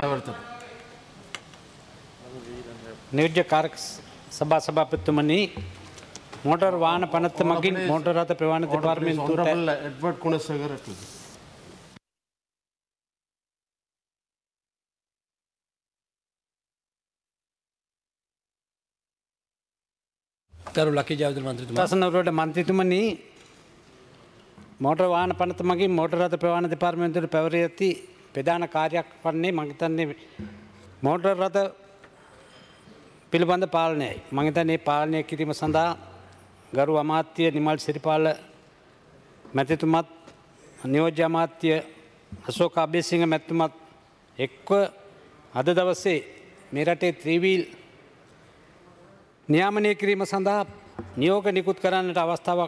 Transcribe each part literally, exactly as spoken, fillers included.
නියෝජ්‍ය කාර්ක සභා සභාපතිතුමනි මෝටර් වාහන පනත මගින් මෝටර් රථ ප්‍රවාහන දෙපාර්තමේන්තුවට එඩ්වර්ඩ් කුණසේකරට තරු ලකී ජයවර්ධන මන්ත්‍රීතුමා සාසනවලට මන්ත්‍රීතුමනි මෝටර් වාහන පනත මගින් මෝටර් රථ ප්‍රවාහන දෙපාර්තමේන්තුවට පැවරී ඇති ප්‍රධාන කාර්යයක් වන්නේ මම හිතන්නේ මෝටර් රථ පිළිබඳ පාලනයයි. මම හිතන්නේ මේ පාලනය කිරීම සඳහා ගරු අමාත්‍ය නිමල් සිරිපාල මැතිතුමත් නියෝජ්‍ය අමාත්‍ය අශෝක අබේසිංහ මැතිතුමත් එක්ව අද දවසේ මේ රටේ ත්‍රිවීල් නියාමනය කිරීම සඳහා නියෝග නිකුත් කරන්නට අවස්ථාවක්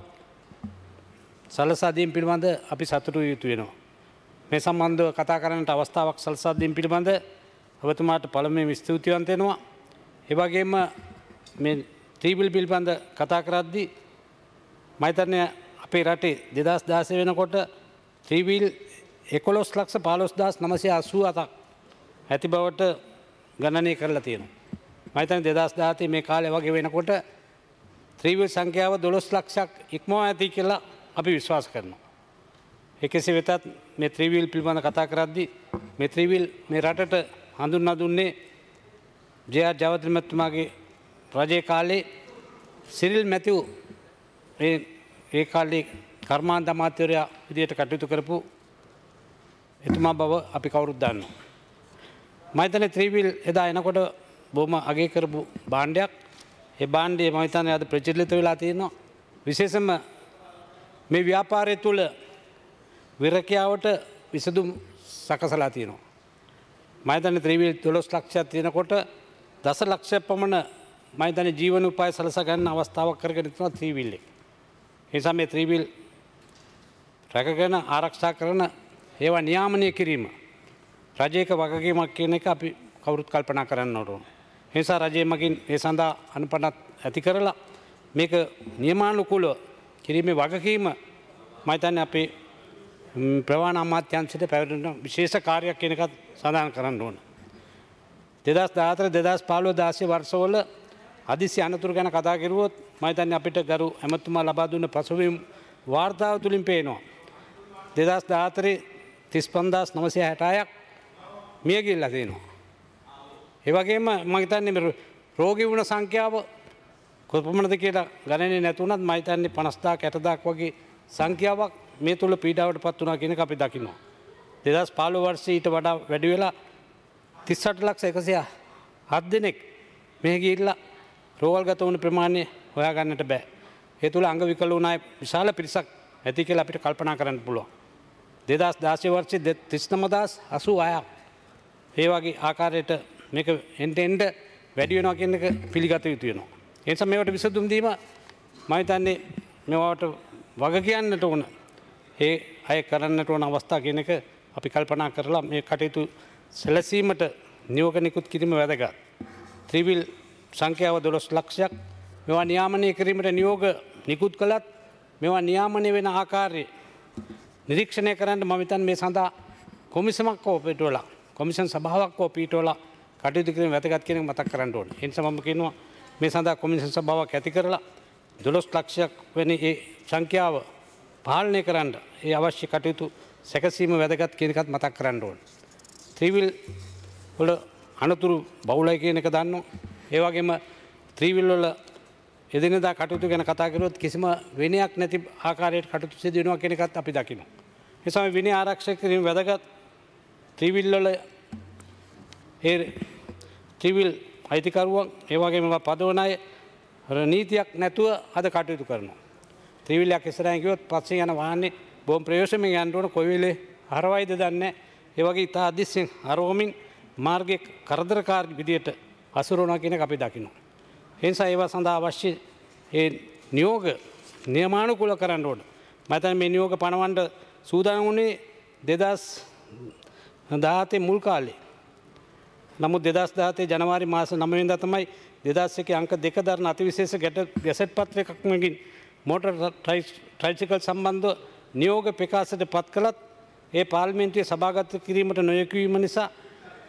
සලසා දීම පිළිබඳ අපි සතුටු විය යුතු වෙනවා. මේ සම්බන්ධව කතා කරන්නට අවස්ථාවක් සලසා දීම පිළිබඳ ඔබතුමාට පළමුවෙන් ස්තුතිවන්ත වෙනවා. ඒ වගේම මේ ත්‍රිවිල් පිළිබඳ කතා කරද්දී මම හිතන්නේ අපේ රටේ දෙදහස් දාසය වෙනකොට ත්‍රිවිල් එකොළොස් ලක්ෂ පහළොස් හදාස් නවසිය අසූ හතක් ඇති බවට ගණනය කරලා තියෙනවා. මම හිතන්නේ දෙදහස් දහතේ මේ කාලේ වගේ වෙනකොට ත්‍රිවිල් සංඛ්‍යාව දොළොස් ලක්ෂයක් ඉක්මවා ඇති කියලා අපි විශ්වාස කරනවා. ඒ කෙසේ වෙතත් මේ ත්‍රිවිල් පිළිබඳ කතා කරද්දී මේ ත්‍රිවිල් මේ රටට හඳුන්වා දුන්නේ ජේ.ආර්. ජයවර්ධන මැතිතුමාගේ රජයේ කාලේ සිරිල් මැතිව් ඒ ඒ කාලේ කර්මාන්ත අමාත්‍යවරයා විදියට කටයුතු කරපු එතුමා බව අපි කවුරුත් දන්නවා. මම හිතන්නේ ත්‍රිවිල් එදා එනකොට බොහොම අගය කරපු භාණ්ඩයක්. ඒ භාණ්ඩය මම හිතන්නේ අද ප්‍රචලිත වෙලා තියෙනවා. විශේෂයෙන්ම මේ ව්‍යාපාරය තුළ විරකියාවට විසඳුම් සකසලා තියෙනවා. මම හිතන්නේ ත්‍රිවිල් දොළොස් ලක්ෂයක් තියෙනකොට දස ලක්ෂයක් පමණ මම හිතන්නේ ජීවන උපාය සලසා ගන්න අවස්ථාවක් කරගෙන තියෙනවා ත්‍රිවිල් එක. ඒ නිසා මේ ත්‍රිවිල් රැකගෙන ආරක්ෂා කරන ඒවා නියාමනය කිරීම රජයක වගකීමක් කියන එක අපි කවුරුත් කල්පනා කරන්න ඕන. ඒ නිසා රජය මගින් ඒ සඳහා අනුපනත් ඇති කරලා මේක නියමානුකූලව කිරීමේ වගකීම මම හිතන්නේ අපේ ප්‍රවාහන අමාත්‍යාංශයට පැවරෙන විශේෂ කාර්යයක් කියන එකත් සඳහන් කරන්න ඕන. දෙදහස් දහහතර දෙදහස් පහළොව දාසය වර්ෂවල හදිසි අනතුරු ගැන කතා කරුවොත් මම හිතන්නේ අපිට ගරු ඇමතුමා ලබා දුන්න පසුබිම් වාර්තාව තුලින් පේනවා. දෙදහස් දහහතරේ තිස් පන්දාස් නවසිය හැටහයක් මිය ගිහිල්ලා තියෙනවා. ඒ වගේම මම හිතන්නේ මේ රෝගී වුණ සංඛ්‍යාව කොපමණද කියලා ගණනේ නැතුණත් මම හිතන්නේ පනස් දාහක් හැට දාහක් වගේ සංඛ්‍යාවක් මේ තුල පීඩාවට පත් වුණා කියන එක අපි දකිනවා. දෙදහස් පහළොව වර්ෂයේ ඊට වඩා වැඩි වෙලා තිස් අට ලක්ෂ එකසිය හත් දෙනෙක් මෙහි ගිහිල්ලා රෝගල්ගත වුණ ප්‍රමාණය හොයාගන්නට බෑ. ඒ තුල අංග විකල වුණ අය විශාල පිරිසක් ඇති කියලා අපිට කල්පනා කරන්න පුළුවන්. දෙදහස් දාසය වර්ෂයේ තිස් නවය හදාස් අසූ හයක් ඒ වගේ ආකාරයට මේක එන්ට එන්ට වැඩි වෙනවා කියන එක පිළිගත යුතු වෙනවා. ඒ නිසා මේවට විසඳුම් දීම මම හිතන්නේ මේවට වග කියන්නට ඕන. ඒ අය කරන්නට ඕන අවස්ථා කියන එක අපි කල්පනා කරලා මේ කටයුතු සැලසීමට නියෝග නිකුත් කිරීම වැදගත්. ත්‍රිවිල් සංඛ්‍යාව දොළොස් ලක්ෂයක් මේවා නියාමනය කිරීමට නියෝග නිකුත් කළත් මේවා නියාමනය වෙන ආකාරය නිරීක්ෂණය කරන්න මම හිතන්නේ මේ සඳහා කොමිසමක් හෝ පිටවලා කොමිෂන් සභාවක් හෝ පිටවලා කටයුතු කිරීම වැදගත් කියන එක මතක් කරන්න ඕනේ. ඒ නිසා මම කියනවා මේ සඳහා කොමිෂන් සභාවක් ඇති කරලා දොළොස් ලක්ෂයක් වෙන ඒ සංඛ්‍යාව පාලනය කරන්න ඒ අවශ්‍ය කටයුතු සැකසීම වැදගත් කියන එකත් මතක් කරන්න ඕනේ. ත්‍රිවිල් වල අනතුරු බහුලයි කියන එක දන්නවා. ඒ වගේම ත්‍රිවිල් වල එදිනෙදා කටයුතු ගැන කතා කරුවොත් කිසිම විනයක් නැති ආකාරයට කටයුතු සිදු වෙනවා කියන එකත් අපි දකිනවා. ඒ නිසා විනය ආරක්ෂා කිරීම වැදගත්. ත්‍රිවිල් වල ඒ ත්‍රිවිල් අයිතිකරුවන් ඒ වගේම පදවන අය නීතියක් නැතුව අද කටයුතු කරනවා. ත්‍රිවිල්යක් ඉස්සරහින් ගියොත් පස්සේ යන වාහනේ බොහොම ප්‍රවේශමෙන් යන්න ඕන කොයි වෙලේ හරවයිද දන්නේ නැහැ. ඒ වගේ ඉතා අදිස්සියෙන් හරවමින් මාර්ගයේ කරදරකාරී විදියට අසුරවනවා කියන එක අපි දකිනවා. ඒ නිසා ඒවා සඳහා අවශ්‍ය ඒ නියෝග නියමානුකූල කරන්න ඕන. මම හිතන්නේ මේ නියෝග පනවන්න සූදානම් වුණේ දෙදහස් දහහතේ මුල් කාලේ. නමුත් දෙදහස් දහහතේ ජනවාරි මාස නවය වෙනිදා තමයි දෙදහස් එකේ අංක දෙක දරන අතිවිශේෂ ගැසට් පත්‍රයක් මගින් මෝටර් ට්‍රයිසිකල් සම්බන්ධ නියෝග ප්‍රකාශයට පත් කළත් ඒ පාර්ලිමේන්තුවේ සභාගත කිරීමට නොයැකීම නිසා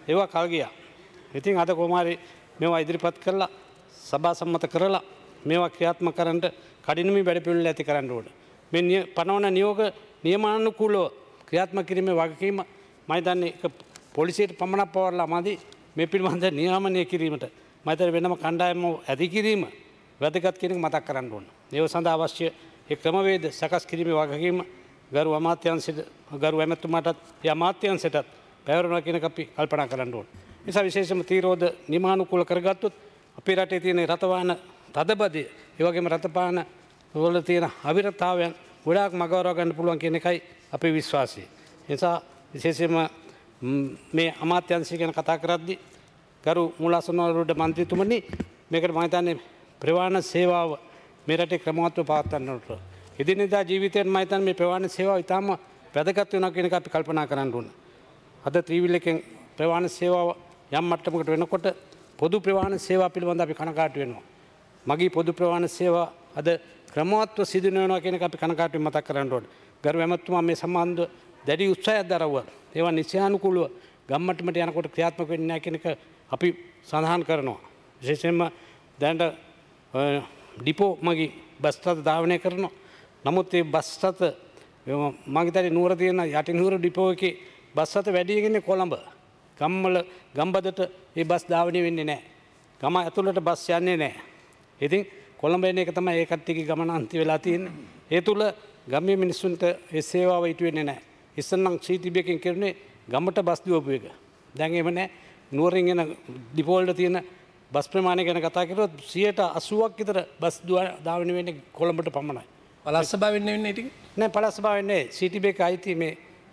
ඒවා කල් ගියා. ඉතින් අද කොමාරි මේවා ඉදිරිපත් කරලා සභා සම්මත කරලා මේවා ක්‍රියාත්මක කරන්න කඩිනමි වැඩ පිළිවෙල ඇති කරන්න ඕන. මේ පනවන නියෝග නියමානුකූලව ක්‍රියාත්මක කිරීමේ වගකීම මම දන්නේ ඒක පොලිසියට පමණක් පවරලා මදි මේ පිළිබඳ නියාමනය කිරීමට මම හිතන්නේ වෙනම කණ්ඩායම ඇති කිරීම වැදගත් කියන එක මතක් කරන්න ඕන. ඒව සඳහා අවශ්‍ය ඒ ක්‍රමවේද සකස් කිරීමේ වගකීම ගරු අමාත්‍යාංශයට ගරු ඇමතුමාටත් ඒ අමාත්‍යාංශයටත් පැවරනවා කියන එක අපි කල්පනා කරන්න ඕන. නිසා විශේෂම තීරෝධ නිමානුකූල කරගත්තොත් අපේ රටේ තියෙන රථවාහන තදබදය ඒ වගේම රථපාන වල තියෙන අවිරතතාවයන් ගොඩාක් මගහරවා ගන්න පුළුවන් කියන එකයි අපේ විශ්වාසය. ඒ නිසා විශේෂයෙන්ම මේ අමාත්‍යාංශය ගැන කතා කරද්දී ගරු මුලාසනවරුඩ මන්ත්‍රීතුමනි මේකට මම හිතන්නේ ප්‍රවාහන සේවාව මේ රටේ ක්‍රමවත්ව පවත්වන්න ඕන. එදිනෙදා ජීවිතයෙන් මම හිතන්නේ මේ ප්‍රවාහන සේවාව ඉතාම වැදගත් වෙනවා කියන එක අපි කල්පනා කරන්න ඕන. අද ත්‍රිවිල් එකෙන් ප්‍රවාහන සේවාව යම් මට්ටමකට වෙනකොට පොදු ප්‍රවාහන සේවා පිළිබඳ අපි කනගාටු වෙනවා. මගී පොදු ප්‍රවාහන සේවා අද ක්‍රමවත්ව සිදු වෙනවා කියන එක අපි කනගාටුවෙන් මතක් කරන්න ඕන. ගරු ඇමතුමා මේ සම්බන්ධ දැඩි උත්සාහයක් දරවුවා. ඒවා නිශ්චයානුකූලව ගම්මට්ටමට යනකොට ක්‍රියාත්මක වෙන්නේ නැහැ කියන එක අපි සඳහන් කරනවා. විශේෂයෙන්ම දැනට ඩිපෝ මගී බස් රථ ධාවනය කරනවා. නමුත් ඒ බස් රථ මම හිතන්නේ නුවර තියෙන යටිනුවර ඩිපෝ එකේ බස් රථ වැඩි වෙන්නේ කොළඹ. ගම්වල ගම්බදට ඒ බස් ධාවනය වෙන්නේ නැහැ. ගම ඇතුළට බස් යන්නේ නැහැ. ඉතින් කොළඹ එන එක තමයි ඒ කට්ටියගේ ගමන අන්ති වෙලා තියෙන්නේ. ඒ තුල ගම්මේ මිනිස්සුන්ට ඒ සේවාව ඉටු වෙන්නේ නැහැ. ඉස්සෙල්නම් සීටීබී එකෙන් කරන්නේ ගමට බස් දුවපු එක. දැන් එහෙම නැහැ. නුවරින් එන ඩිපෝ වල තියෙන බස් ප්‍රමාණය ගැන කතා කරොත් සියයට අසූවක් විතර බස් ධාවනය වෙන්නේ කොළඹට පමණයි. පළාත් සභාව වෙන්නේ වෙන්නේ ටික නෑ පළාත් සභාව වෙන්නේ සීටීබී එක අයිති මේ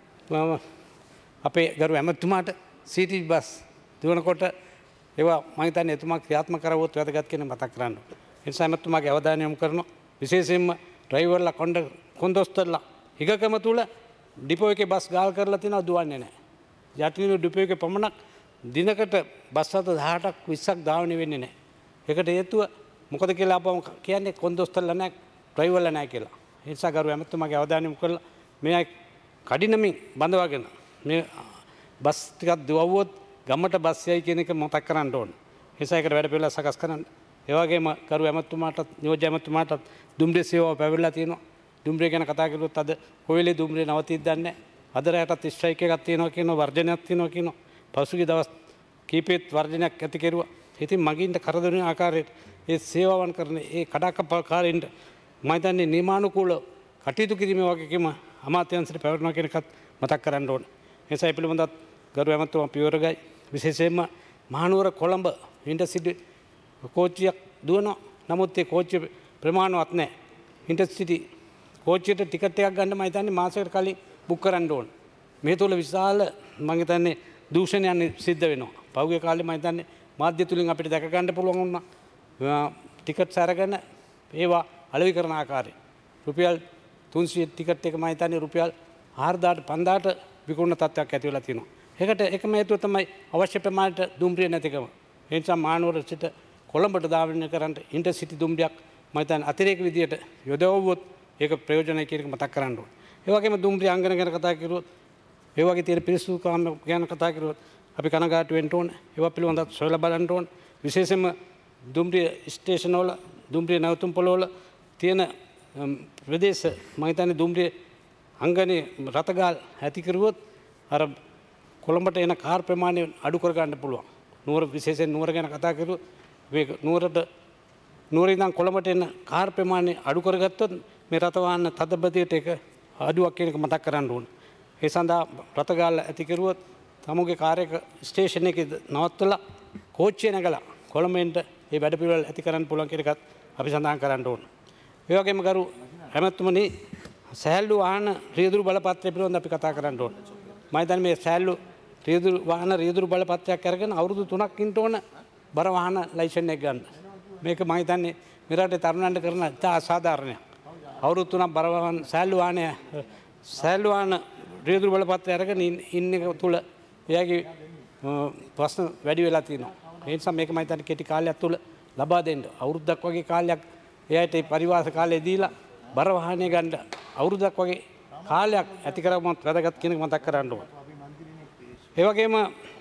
අපේ ගරු ඇමතුමාට සීටීබී බස් දුවනකොට ඒවා මම හිතන්නේ එතුමා ක්‍රියාත්මක කරවුවොත් වැදගත් කියන මතක් කරන්න. ඒ නිසා ඇමතුමාගේ අවධානය යොමු කරනවා. විශේෂයෙන්ම ඩ්‍රයිවර්ලා කොණ්ඩ කොන්දොස්තරලා හිගකම තුල ඩිපෝ එකේ බස් ගාල් කරලා තිනවා දුවන්නේ නැහැ. යටිනු ඩිපෝ එකේ පමණක් දිනකට බස් රථ දහඅටක් විස්සක් ධාවනය වෙන්නේ නැහැ. ඒකට හේතුව මොකද කියලා අපම කියන්නේ කොන්දොස්තරලා නැහැ ඩ්‍රයිවර්ලා නැහැ කියලා. ඒ නිසා ගරු ඇමතුමාගේ අවධානය යොමු කරලා මේ කඩිනමින් බඳවාගෙන මේ බස් ටිකක් දුවවුවොත් ගමට බස් යයි කියන එක මතක් කරන්න ඕන. ඒ නිසා ඒකට වැඩ පිළිවෙල සකස් කරන්න. ඒ වගේම කරු ඇමතුමාටත් නියෝජ්‍ය ඇමතුමාටත් දුම්රිය සේවාව පැවරලා තියෙනවා. දුම්රිය ගැන කතා කළොත් අද කොයිලේ දුම්රිය නවතිද්ද දන්නේ. අද රැටත් ස්ට්‍රයික් එකක් තියෙනවා කියනවා වර්ජනයක් තියෙනවා කියනවා. පසුගිය දවස් කීපෙත් වර්ජනයක් ඇති කෙරුවා. ඉතින් මගින්ට කරදරන ආකාරයට ඒ සේවාවන් කරන ඒ කඩාකප්පල්කාරීන්ට මම හිතන්නේ නියමානුකූල කටයුතු කිරීමේ වගකීම අමාත්‍යාංශයට පැවරනවා කියන එකත් මතක් කරන්න ඕන. ඒ නිසා ඒ පිළිබඳව ගරු ඇමතුමා පියවරගයි. විශේෂයෙන්ම මහනුවර කොළඹ ඉන්ටර්සිටි කෝච්චියක් දුවනවා. නමුත් ඒ කෝච්චිය ප්‍රමාණවත් නැහැ. ඉන්ටර්සිටි කෝච්චියට ටිකට් එකක් ගන්න මම හිතන්නේ මාසයකට කලින් බුක් කරන්න ඕන. මේ තුල විශාල මම හිතන්නේ දූෂණයන් සිද්ධ වෙනවා. පහුගිය කාලේ මම හිතන්නේ මාධ්‍ය තුලින් අපිට දැක ගන්න පුළුවන් වුණා. ටිකට්ස් අරගෙන ඒවා අලෙවි කරන ආකාරය. රුපියල් තුන්සිය ටිකට් එක මම හිතන්නේ රුපියල් හාරදාට පන්දාට විකුණන තත්ත්වයක් ඇති වෙලා තියෙනවා. ඒකට එකම හේතුව තමයි අවශ්‍ය ප්‍රමාණයට දුම්රිය නැතිකම. ඒ නිසා මහනුවර සිට කොළඹට ධාවනය කරන්න ඉන්ටර්සිටි දුම්රියක් මම හිතන්නේ අතිරේක විදියට යොදවුවොත් ඒක ප්‍රයෝජනයි කියන එක මතක් කරන්න ඕනේ. ඒ වගේම දුම්රිය අංගන ගැන කතා කරුවොත් ඒ වගේ තියෙන පිරිසුදුකම ගැන කතා කරුවොත් අපි කනගාටු වෙන්න ඕනේ. ඒවා පිළිබඳව සොයලා බලන්න ඕනේ. විශේෂයෙන්ම දුම්රිය ස්ටේෂන් වල දුම්රිය නැවතුම් පොළවල තියෙන ප්‍රදේශ මම හිතන්නේ දුම්රිය අංගනේ රතගාල් ඇති කරුවොත් අර කොළඹට එන කාර් ප්‍රමාණය අඩු කර ගන්න පුළුවන්. නුවර විශේෂයෙන් නුවර ගැන කතා කරුවොත් මේ නුවරට නුවර ඉඳන් කොළඹට එන කාර් ප්‍රමාණය අඩු කරගත්තොත් මේ රථවාහන තදබදයට එක අඩුවක් කියන එක මතක් කරන්න ඕනේ. ඒ සඳහා රථගාල ඇති කරුවොත් තමුගේ කාර් එක ස්ටේෂන් එකේ නවත්තලා කෝච්චිය නැගලා කොළඹෙන්ට මේ වැඩ පිළිවෙල ඇති කරන්න පුළුවන් කියන එකත් අපි සඳහන් කරන්න ඕනේ. ඒ වගේම ගරු ඇමතුමනි සෑහළු වාහන රියදුරු බලපත්‍රය පිළිබඳව අපි කතා කරන්න ඕනේ. මම හිතන්නේ මේ සෑහළු රියදුරු වාහන රියදුරු බලපත්‍රයක් අරගෙන අවුරුදු තුනක් ඉන්න ඕන බර වාහන ලයිසන් එක ගන්න. මේක මම හිතන්නේ මේ රටේ තරුණයන්ට කරන ඉතා අසාධාරණයක්. අවුරුදු තුනක් බර වාහන සෑහළු වාහන සෑහළු වාහන රියදුරු බලපත්‍රය අරගෙන ඉන්න එක තුල එයාගේ ප්‍රශ්න වැඩි වෙලා තියෙනවා. ඒ නිසා මේක මම හිතන්නේ කෙටි කාලයක් තුල ලබා දෙන්න. අවුරුද්දක් වගේ කාලයක් එයාට මේ පරිවාස කාලය දීලා බර වාහනේ ගන්න අවුරුද්දක් වගේ කාලයක් ඇති කරගමත් වැදගත් කියන එක මතක් කරන්න ඕනේ. ඒ වගේම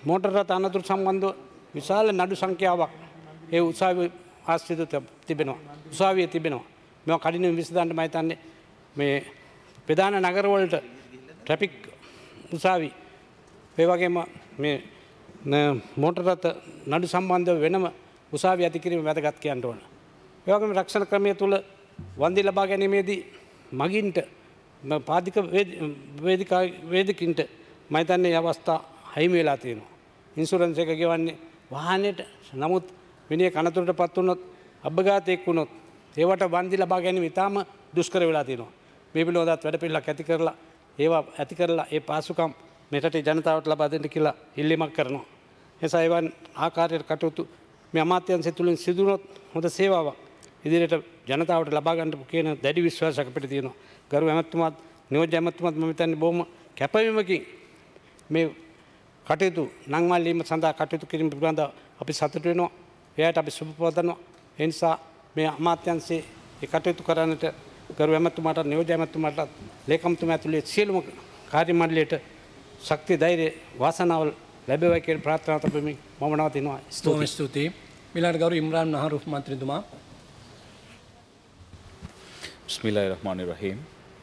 මෝටර් රථ අනතුරු සම්බන්ධව විශාල නඩු සංඛ්‍යාවක් ඒ උසාවි ආශ්‍රිත තිබෙනවා. උසාවියේ තිබෙනවා. මේවා කඩිනමින් විසඳන්න මම හිතන්නේ මේ ප්‍රධාන නගරවලට ට්‍රැෆික් උසාවි ඒ වගේම මේ මෝටර් රථ නඩු සම්බන්ධව වෙනම උසාවි ඇති කිරීම වැදගත් කියන්න ඕන. ඒ වගේම රක්ෂණ ක්‍රමය තුල වන්දි ලබා ගැනීමේදී මගින්ට පාදික වේදිකා වේදිකින්ට මම හිතන්නේ අවස්ථා හයිම වෙලා තියෙනවා. ඉන්ෂුරන්ස් එක ගෙවන්නේ වාහනේට. නමුත් මිනිහ කනතුරටපත් වුණොත් අබ්බගාතයක් වුණොත් ඒවට වන්දි ලබා ගැනීම ඉතාම දුෂ්කර වෙලා තියෙනවා. මේ පිළිබඳවත් වැඩ පිළිලක් ඇති කරලා ඒවා ඇති කරලා ඒ පාසුකම් මේ රටේ ජනතාවට ලබා දෙන්න කියලා ඉල්ලීමක් කරනවා. එසා එවන් ආකාරයට කටයුතු මේ අමාත්‍යාංශය තුලින් සිදුනොත් හොඳ සේවාවක් ඉදිරියට ජනතාවට ලබා ගන්න කියන දැඩි විශ්වාසයක් අපිට තියෙනවා. ගරු ඇමතුමාත් නියෝජ්‍ය ඇමතුමාත් මම හිතන්නේ බොහොම කැපවීමකින් මේ කටයුතු නංවල්ලීම සඳහා කටයුතු කිරීම පිළිබඳව අපි සතුටු වෙනවා. එයාට අපි සුබ පවතනවා. ඒ නිසා මේ අමාත්‍යාංශයේ ඒ කටයුතු කරන්නට ගරු ඇමතුමාට නියෝජ්‍ය ඇමතුමාට ලේකම්තුමා ඇතුළේ සියලුම කාර්ය මණ්ඩලයට ශක්තිය ධෛර්ය වාසනාවල් ලැබේවා කියලා ප්‍රාර්ථනා කරමින් මම නවතිනවා. ස්තුතියි. ස්තුතියි. මිලාඩ් ගරු ඉම්රාන් නහරුෆ් මන්ත්‍රීතුමා. பிஸ்மில்லாஹிர் ரஹ்மானிர் ரஹீம்.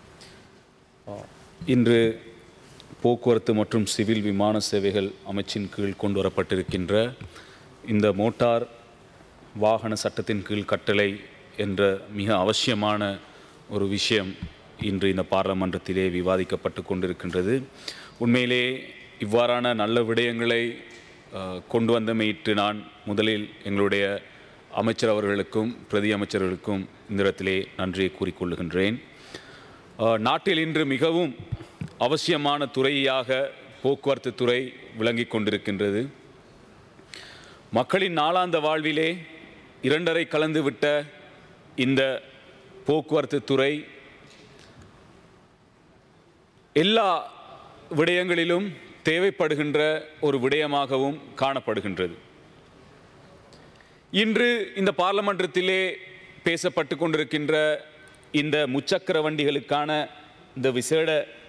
இன்று போக்குவரத்து மற்றும் சிவில் விமான சேவைகள் அமைச்சின் கீழ் கொண்டு வரப்பட்டிருக்கின்ற இந்த மோட்டார் வாகன சட்டத்தின் கீழ் கட்டளை என்ற மிக அவசியமான ஒரு விஷயம் இன்று இந்த பாராளுமன்றத்திலே விவாதிக்கப்பட்டு கொண்டிருக்கின்றது. உண்மையிலே இவ்வாறான நல்ல விடயங்களை கொண்டு வந்தமையிட்டு நான் முதலில் எங்களுடைய அமைச்சர் அவர்களுக்கும் பிரதி அமைச்சர்களுக்கும் இந்த இடத்திலே நன்றியை கூறிக்கொள்ளுகின்றேன். நாட்டில் இன்று மிகவும் அவசியமான துறையாக போக்குவரத்து துறை விளங்கி கொண்டிருக்கின்றது. மக்களின் நாளாந்த வாழ்விலே இரண்டரை கலந்துவிட்ட இந்த போக்குவரத்து துறை எல்லா விடயங்களிலும் தேவைப்படுகின்ற ஒரு விடயமாகவும் காணப்படுகின்றது. இன்று இந்த பாராளுமன்றத்திலே பேசப்பட்டு கொண்டிருக்கின்ற இந்த முச்சக்கர வண்டிகளுக்கான இந்த விசேட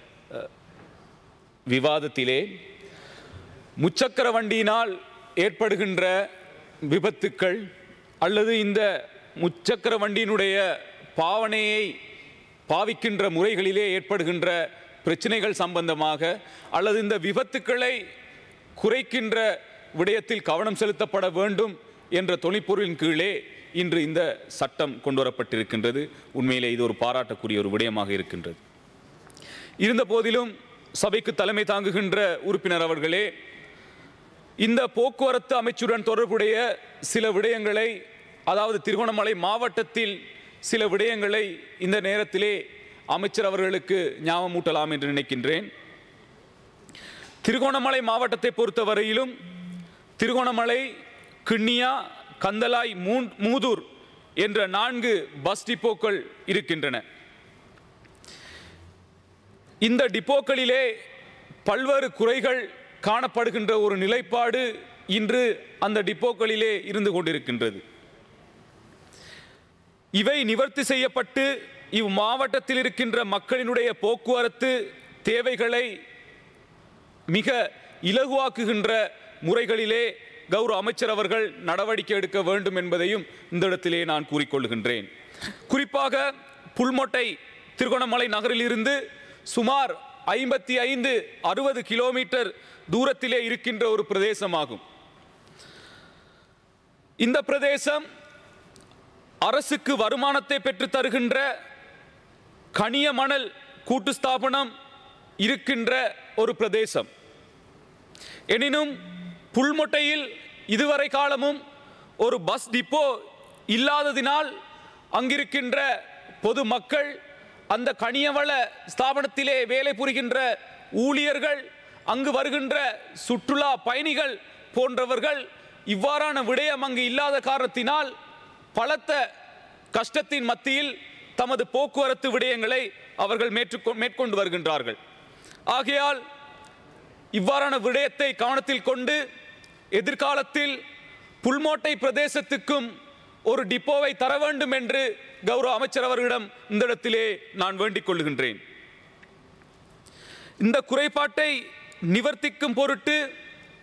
விவாதத்திலே முச்சக்கர வண்டியினால் ஏற்படுகின்ற விபத்துக்கள் அல்லது இந்த முச்சக்கர வண்டியினுடைய பாவனையை பாவிக்கின்ற முறைகளிலே ஏற்படுகின்ற பிரச்சனைகள் சம்பந்தமாக அல்லது இந்த விபத்துக்களை குறைக்கின்ற விடயத்தில் கவனம் செலுத்தப்பட வேண்டும் என்ற தொனிப்பொருளின் கீழே இன்று இந்த சட்டம் கொண்டு வரப்பட்டிருக்கின்றது. உண்மையிலே இது ஒரு பாராட்டக்கூடிய ஒரு விடயமாக இருக்கின்றது. இருந்த போதிலும் சபைக்கு தலைமை தாங்குகின்ற உறுப்பினர் அவர்களே, இந்த போக்குவரத்து அமைச்சுடன் தொடர்புடைய சில விடயங்களை, அதாவது திருகோணமலை மாவட்டத்தில் சில விடயங்களை இந்த நேரத்திலே அமைச்சர் அவர்களுக்கு ஞாபகமூட்டலாம் என்று நினைக்கின்றேன். திருகோணமலை மாவட்டத்தை பொறுத்தவரையிலும் திருகோணமலை, கிண்ணியா, கந்தலாய், மூதூர் என்ற நான்கு பஸ் டிப்போக்கள் இருக்கின்றன. இந்த டிப்போக்களிலே பல்வேறு குறைகள் காணப்படுகின்ற ஒரு நிலைப்பாடு இன்று அந்த டிப்போக்களிலே இருந்து கொண்டிருக்கின்றது. இவை நிவர்த்தி செய்யப்பட்டு இவ் மாவட்டத்தில் இருக்கின்ற மக்களினுடைய போக்குவரத்து தேவைகளை மிக இலகுவாக்குகின்ற முறைகளிலே கௌரவ அமைச்சர் அவர்கள் நடவடிக்கை எடுக்க வேண்டும் என்பதையும் இந்த இடத்திலே நான் கூறிக்கொள்கின்றேன். குறிப்பாக புல்மொட்டை திருகோணமலை நகரில் இருந்து சுமார் ஐம்பத்தி ஐந்து அறுபது கிலோமீட்டர் தூரத்திலே இருக்கின்ற ஒரு பிரதேசமாகும். இந்த பிரதேசம் அரசுக்கு வருமானத்தை பெற்று தருகின்ற கனிய மணல் கூட்டு ஸ்தாபனம் இருக்கின்ற ஒரு பிரதேசம். எனினும் புல்மொட்டையில் இதுவரை காலமும் ஒரு பஸ் டிப்போ இல்லாததினால் அங்கிருக்கின்ற பொது மக்கள், அந்த கனியவள ஸ்தாபனத்திலே வேலை புரிகின்ற ஊழியர்கள், அங்கு வருகின்ற சுற்றுலா பயணிகள் போன்றவர்கள் இவ்வாறான விடயம் அங்கு இல்லாத காரணத்தினால் பலத்த கஷ்டத்தின் மத்தியில் தமது போக்குவரத்து விடயங்களை அவர்கள் மேற்கொண்டு வருகின்றார்கள். ஆகையால் இவ்வாறான விடயத்தை கவனத்தில் கொண்டு எதிர்காலத்தில் புல்மோட்டை பிரதேசத்துக்கும் ஒரு டிப்போவை தர வேண்டும் என்று கௌரவ அமைச்சர் அவர்களிடம் இந்த இடத்திலே நான் வேண்டிக் கொள்கின்றேன். இந்த குறைபாட்டை நிவர்த்திக்கும் பொருட்டு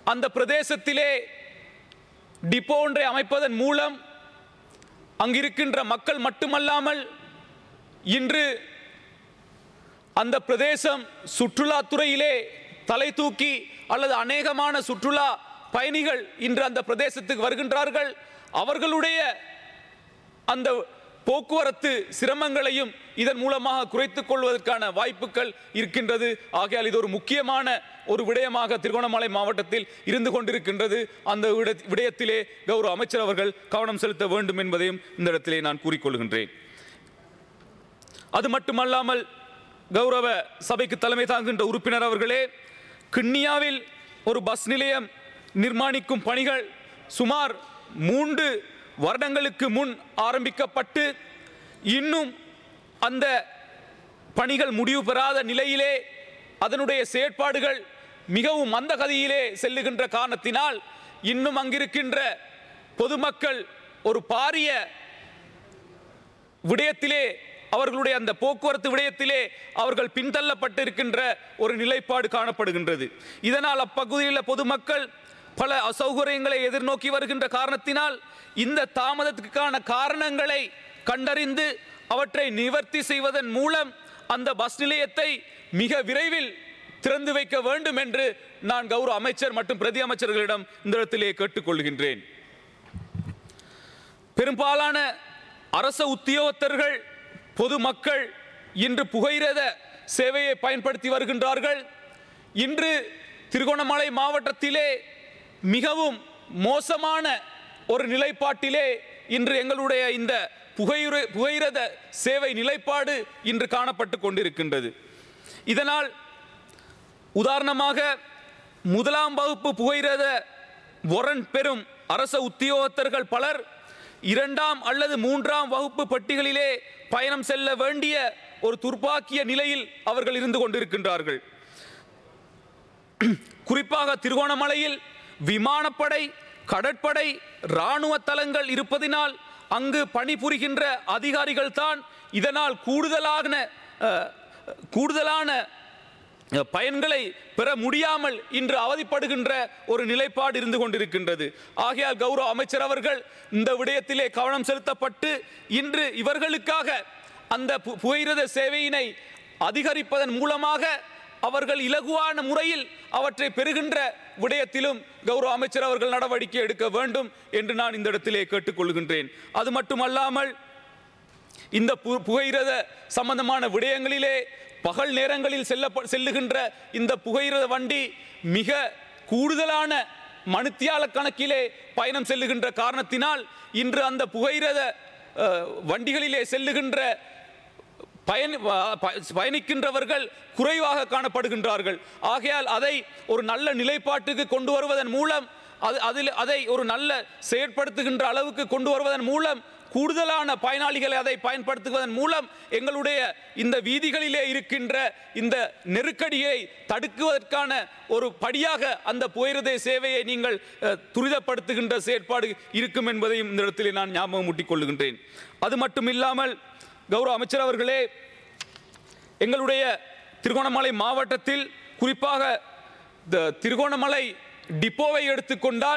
அந்த பிரதேசத்திலே டிப்போ ஒன்றை அமைப்பதன் மூலம் அங்கிருக்கின்ற மக்கள் மட்டுமல்லாமல் இன்று அந்த பிரதேசம் சுற்றுலாத்துறையிலே தலை தூக்கி அல்லது அநேகமான சுற்றுலா பயணிகள் இன்று அந்த பிரதேசத்துக்கு வருகின்றார்கள். அவர்களுடைய அந்த போக்குவரத்து சிரமங்களையும் இதன் மூலமாக குறைத்துக் கொள்வதற்கான வாய்ப்புகள் இருக்கின்றது. ஆகையால் இது ஒரு முக்கியமான ஒரு விடயமாக திருகோணமலை மாவட்டத்தில் இருந்து கொண்டிருக்கின்றது. அந்த விடயத்திலே கௌரவ அமைச்சர் அவர்கள் கவனம் செலுத்த வேண்டும் என்பதையும் இந்த இடத்திலே நான் கூறிக்கொள்கின்றேன். அது மட்டுமல்லாமல் கௌரவ சபைக்கு தலைமை தாங்குகின்ற உறுப்பினர் அவர்களே, கிண்ணியாவில் ஒரு பஸ் நிலையம் நிர்மாணிக்கும் பணிகள் சுமார் மூன்று வருடங்களுக்கு முன் ஆரம்பிக்கப்பட்டு இன்னும் அந்த பணிகள் முடிவு பெறாத நிலையிலே அதனுடைய செயற்பாடுகள் மிகவும் மந்தகதியிலே செல்லுகின்ற காரணத்தினால் இன்னும் அங்கிருக்கின்ற பொதுமக்கள் ஒரு பாரிய விடயத்திலே அவர்களுடைய அந்த போக்குவரத்து விடயத்திலே அவர்கள் பின்தள்ளப்பட்டிருக்கின்ற ஒரு நிலைப்பாடு காணப்படுகின்றது. இதனால் அப்பகுதியில் பொதுமக்கள் பல அசௌகரியங்களை எதிர்நோக்கி வருகின்ற காரணத்தினால் இந்த தாமதத்துக்கான காரணங்களை கண்டறிந்து அவற்றை நிவர்த்தி செய்வதன் மூலம் அந்த பஸ் நிலையத்தை மிக விரைவில் திறந்து வைக்க வேண்டும் என்று நான் கௌரவ அமைச்சர் மற்றும் பிரதி அமைச்சர்களிடம் இந்த இடத்திலே கேட்டுக்கொள்கின்றேன். பெரும்பாலான அரச உத்தியோகத்தர்கள் பொதுமக்கள் இன்று புகையிரத சேவையை பயன்படுத்தி வருகின்றார்கள். இன்று திருகோணமலை மாவட்டத்திலே மிகவும் மோசமான ஒரு நிலைப்பாட்டிலே இன்று எங்களுடைய இந்த புகையுற புகையிரத சேவை நிலைப்பாடு இன்று காணப்பட்டு கொண்டிருக்கின்றது. இதனால் உதாரணமாக முதலாம் வகுப்பு புகையிரத வாரண்ட் பெறும் அரச உத்தியோகத்தர்கள் பலர் இரண்டாம் அல்லது மூன்றாம் வகுப்பு பட்டிகளிலே பயணம் செல்ல வேண்டிய ஒரு துர்ப்பாக்கிய நிலையில் அவர்கள் இருந்து கொண்டிருக்கின்றார்கள். குறிப்பாக திருகோணமலையில் விமானப்படை, கடற்படை, இராணுவ தளங்கள் இருப்பதினால் அங்கு பணிபுரிகின்ற அதிகாரிகள் தான் இதனால் கூடுதலான கூடுதலான பயன்களை பெற முடியாமல் இன்று அவதிப்படுகின்ற ஒரு நிலைப்பாடு இருந்து கொண்டிருக்கின்றது. ஆகையால் கௌரவ அமைச்சர் அவர்கள் இந்த விடயத்திலே கவனம் செலுத்தப்பட்டு இன்று இவர்களுக்காக அந்த புகையிரத சேவையினை அதிகரிப்பதன் மூலமாக அவர்கள் இலகுவான முறையில் அவற்றை பெறுகின்ற விடயத்திலும் கௌரவ அமைச்சர் அவர்கள் நடவடிக்கை எடுக்க வேண்டும் என்று நான் இந்த இடத்திலே கேட்டுக்கொள்கின்றேன். அது மட்டுமல்லாமல் இந்த புகையிரத சம்பந்தமான விடயங்களிலே பகல் நேரங்களில் செல்ல செல்லுகின்ற இந்த புகையிரத வண்டி மிக கூடுதலான மணித்தியால கணக்கிலே பயணம் செல்லுகின்ற காரணத்தினால் இன்று அந்த புகையிரத வண்டிகளிலே செல்லுகின்ற பயணி பயணிக்கின்றவர்கள் குறைவாக காணப்படுகின்றார்கள். ஆகையால் அதை ஒரு நல்ல நிலைப்பாட்டுக்கு கொண்டு வருவதன் மூலம் அது அதில் அதை ஒரு நல்ல செயற்படுத்துகின்ற அளவுக்கு கொண்டு வருவதன் மூலம் கூடுதலான பயனாளிகளை அதை பயன்படுத்துவதன் மூலம் எங்களுடைய இந்த வீதிகளிலே இருக்கின்ற இந்த நெருக்கடியை தடுக்குவதற்கான ஒரு படியாக அந்த புகையிரத சேவையை நீங்கள் துரிதப்படுத்துகின்ற செயற்பாடு இருக்கும் என்பதையும் இந்த இடத்திலே நான் ஞாபகம் ஊட்டிக் கொள்ளுகின்றேன். அது மட்டும் இல்லாமல் கௌரவ அமைச்சர் அவர்களே, எங்களுடைய திருகோணமலை மாவட்டத்தில் குறிப்பாக திருகோணமலை டிப்போவை எடுத்துக்கொண்டால்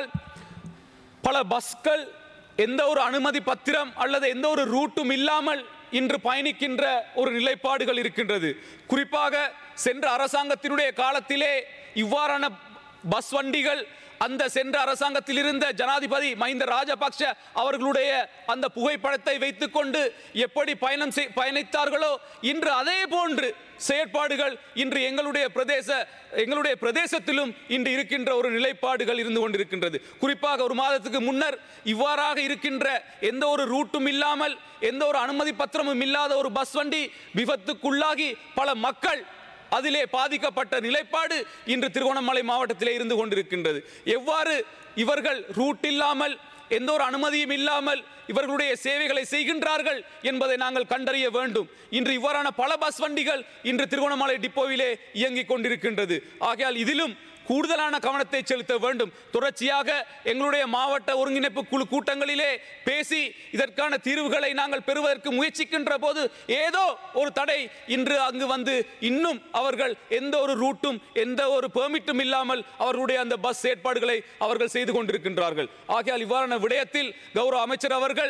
பல பஸ்கள் எந்த ஒரு அனுமதி பத்திரம் அல்லது எந்த ஒரு ரூட்டும் இல்லாமல் இன்று பயணிக்கின்ற ஒரு நிலைப்பாடுகள் இருக்கின்றது. குறிப்பாக சென்ற அரசாங்கத்தினுடைய காலத்திலே இவ்வாறான பஸ் வண்டிகள் அந்த சென்ற அரசாங்கத்தில் இருந்த ஜனாதிபதி மஹிந்த ராஜபக்ஷ அவர்களுடைய அந்த புகைப்படத்தை வைத்துக்கொண்டு எப்படி பயணம் பயணித்தார்களோ இன்று அதே போன்று செயற்பாடுகள் இன்று எங்களுடைய பிரதேச எங்களுடைய பிரதேசத்திலும் இன்று இருக்கின்ற ஒரு நிலைப்பாடுகள் இருந்து கொண்டிருக்கின்றது. குறிப்பாக ஒரு மாதத்துக்கு முன்னர் இவ்வாறாக இருக்கின்ற எந்த ஒரு ரூட்டும் இல்லாமல் எந்த ஒரு அனுமதி பத்திரமும் இல்லாத ஒரு பஸ் வண்டி விபத்துக்குள்ளாகி பல மக்கள் அதிலே பாதிக்கப்பட்ட நிலைப்பாடு இன்று திருகோணமலை மாவட்டத்திலே இருந்து கொண்டிருக்கின்றது. எவ்வாறு இவர்கள் ரூட் இல்லாமல் எந்த ஒரு அனுமதியும் இல்லாமல் இவர்களுடைய சேவைகளை செய்கின்றார்கள் என்பதை நாங்கள் கண்டறிய வேண்டும். இன்று இவ்வாறான பல பஸ் வண்டிகள் இன்று திருகோணமலை டிப்போவிலே இயங்கிக் கொண்டிருக்கின்றது. ஆகையால் இதிலும் கூடுதலான கவனத்தை செலுத்த வேண்டும். தொடர்ச்சியாக எங்களுடைய மாவட்ட ஒருங்கிணைப்பு குழு கூட்டங்களிலே பேசி இதற்கான தீர்வுகளை நாங்கள் பெறுவதற்கு முயற்சிக்கின்ற போது ஏதோ ஒரு தடை இன்று அங்கு வந்து இன்னும் அவர்கள் எந்த ஒரு ரூட்டும் எந்த ஒரு பெர்மிட்டும் இல்லாமல் அவர்களுடைய அந்த பஸ் ஏற்பாடுகளை அவர்கள் செய்து கொண்டிருக்கின்றார்கள். ஆகையால் இவ்வாறான விடயத்தில் கௌரவ அமைச்சர் அவர்கள்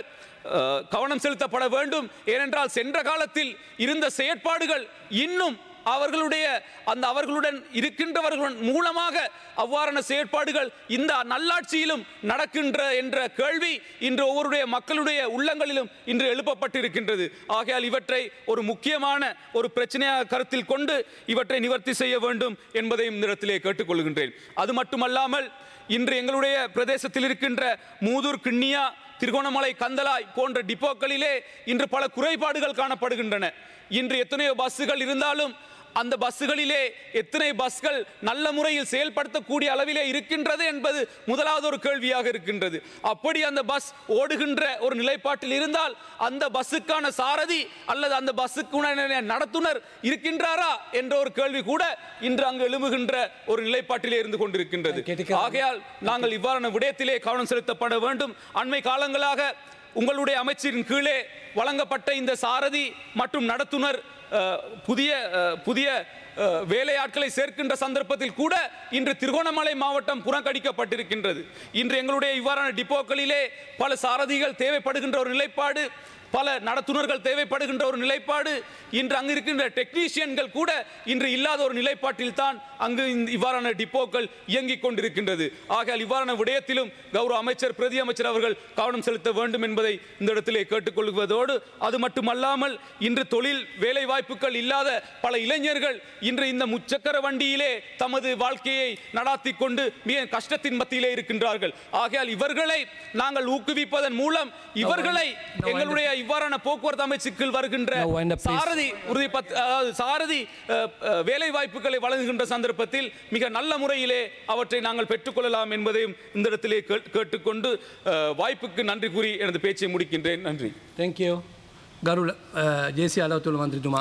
கவனம் செலுத்தப்பட வேண்டும். ஏனென்றால் சென்ற காலத்தில் இருந்த செயற்பாடுகள் இன்னும் அவர்களுடைய அந்த அவர்களுடன் இருக்கின்றவர்களுடன் மூலமாக அவ்வாறான செயற்பாடுகள் இந்த நல்லாட்சியிலும் நடக்கின்ற என்ற கேள்வி இன்று ஒவ்வொருடைய மக்களுடைய உள்ளங்களிலும் இன்று எழுப்பப்பட்டிருக்கின்றது. ஆகையால் இவற்றை ஒரு முக்கியமான ஒரு பிரச்சனையாக கருத்தில் கொண்டு இவற்றை நிவர்த்தி செய்ய வேண்டும் என்பதையும் இந்த இடத்திலே கேட்டுக்கொள்கின்றேன். அது மட்டுமல்லாமல் இன்று எங்களுடைய பிரதேசத்தில் இருக்கின்ற மூதூர், கிண்ணியா, திருகோணமலை, கந்தளாய் போன்ற டிப்போக்களிலே இன்று பல குறைபாடுகள் காணப்படுகின்றன. இன்று எத்தனையோ பஸ்ஸுகள் இருந்தாலும் அந்த பஸ்ஸுகளிலே எத்தனை பஸ்கள் நல்ல முறையில் செயல்படுத்தக்கூடிய அளவிலே இருக்கின்றது என்பது முதலாவது ஒரு கேள்வியாக இருக்கின்றது. அப்படி அந்த பஸ் ஓடுகின்ற ஒரு நிலைப்பாட்டில் இருந்தால் அந்த பஸ்ஸுக்கான சாரதி அல்லது அந்த பஸ்ஸுக்கு நடத்துனர் இருக்கின்றாரா என்ற ஒரு கேள்வி கூட இன்று அங்கு எழும்புகின்ற ஒரு நிலைப்பாட்டிலே இருந்து கொண்டிருக்கின்றது. ஆகையால் நாங்கள் இவ்வாறான விடயத்திலே கவனம் செலுத்தப்பட வேண்டும். அண்மை காலங்களாக உங்களுடைய அமைச்சரின் கீழே வழங்கப்பட்ட இந்த சாரதி மற்றும் நடத்துனர் புதிய புதிய வேலையாட்களை சேர்க்கின்ற சந்தர்ப்பத்தில் கூட இன்று திருகோணமலை மாவட்டம் புறக்கணிக்கப்பட்டிருக்கின்றது. இன்று எங்களுடைய இவ்வாறான டிப்போக்களிலே பல சாரதிகள் தேவைப்படுகின்ற ஒரு நிலைப்பாடு, பல நடத்துனர்கள் தேவைப்படுகின்ற ஒரு நிலைப்பாடு, இன்று அங்கு இருக்கின்ற டெக்னீஷியன்கள் கூட இன்று இல்லாத ஒரு நிலைப்பாட்டில் தான் அங்கு இவ்வாறான டிப்போக்கள் இயங்கிக் கொண்டிருக்கின்றது. ஆகையால் இவ்வாறான விடயத்திலும் கௌரவ அமைச்சர், பிரதி அமைச்சர் அவர்கள் கவனம் செலுத்த வேண்டும் என்பதை இந்த இடத்திலே கேட்டுக்கொள்வதோடு, அது மட்டுமல்லாமல் இன்று தொழில் வேலை வாய்ப்புகள் இல்லாத பல இளைஞர்கள் இன்று இந்த முச்சக்கர வண்டியிலே தமது வாழ்க்கையை நடாத்தி கொண்டு மிக கஷ்டத்தின் மத்தியிலே இருக்கின்றார்கள். ஆகையால் இவர்களை நாங்கள் ஊக்குவிப்பதன் மூலம் இவர்களை எங்களுடைய இவ்வாறான போக்குவரத்து அமைச்சுக்குள் வருகின்ற சாரதி உறுதி சாரதி வேலை வாய்ப்புகளை வழங்குகின்ற சந்தர்ப்பத்தில் மிக நல்ல முறையிலே அவற்றை நாங்கள் பெற்றுக்கொள்ளலாம் என்பதையும் இந்த இடத்திலே கேட்டுக்கொண்டு வாய்ப்புக்கு நன்றி கூறி எனது பேச்சை முடிக்கின்றேன். நன்றி. தேங்க்யூ. ගරු ජේසී අලවතුළු මන්ත්‍රීතුමා.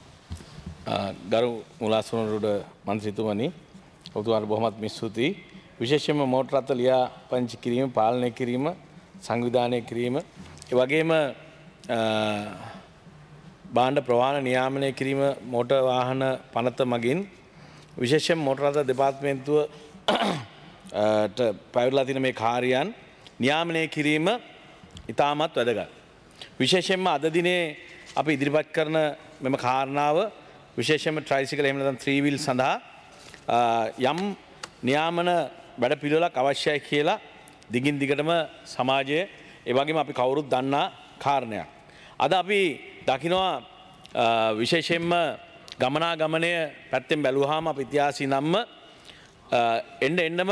ගරු මුලාසුනරුට මන්ත්‍රීතුමනි, ඔබතුමාට බොහොමත් ස්තුතියි. විශේෂයෙන්ම මෝටර රථ ලියාපදිංචි කිරීම, පාලනය කිරීම, සංවිධානය කිරීම, ඒ වගේම භාණ්ඩ ප්‍රවාහන නියාමනය කිරීම මෝටර් වාහන පනත මගින් විශේෂයෙන් මෝටර රථ දෙපාර්තමේන්තුවට පැවරලා තියෙන මේ කාර්යයන් නියාමනය කිරීම ඉතාමත් වැදගත්. විශේෂයෙන්ම අද දිනේ අපි ඉදිරිපත් කරන මෙම කාරණාව විශේෂයෙන්ම ට්‍රයිසිකල් එහෙම නැත්නම් ත්‍රී වීල් සඳහා යම් නියාමන වැඩ පිළිවෙලක් අවශ්‍යයි කියලා දිගින් දිගටම සමාජයේ ඒ වගේම අපි කවුරුත් දන්නා කාරණයක්. අද අපි දකිනවා විශේෂයෙන්ම ගමනාගමනය පැත්තෙන් බැලුවාම අපි ඉතිහාසී නම්ම එන්න එන්නම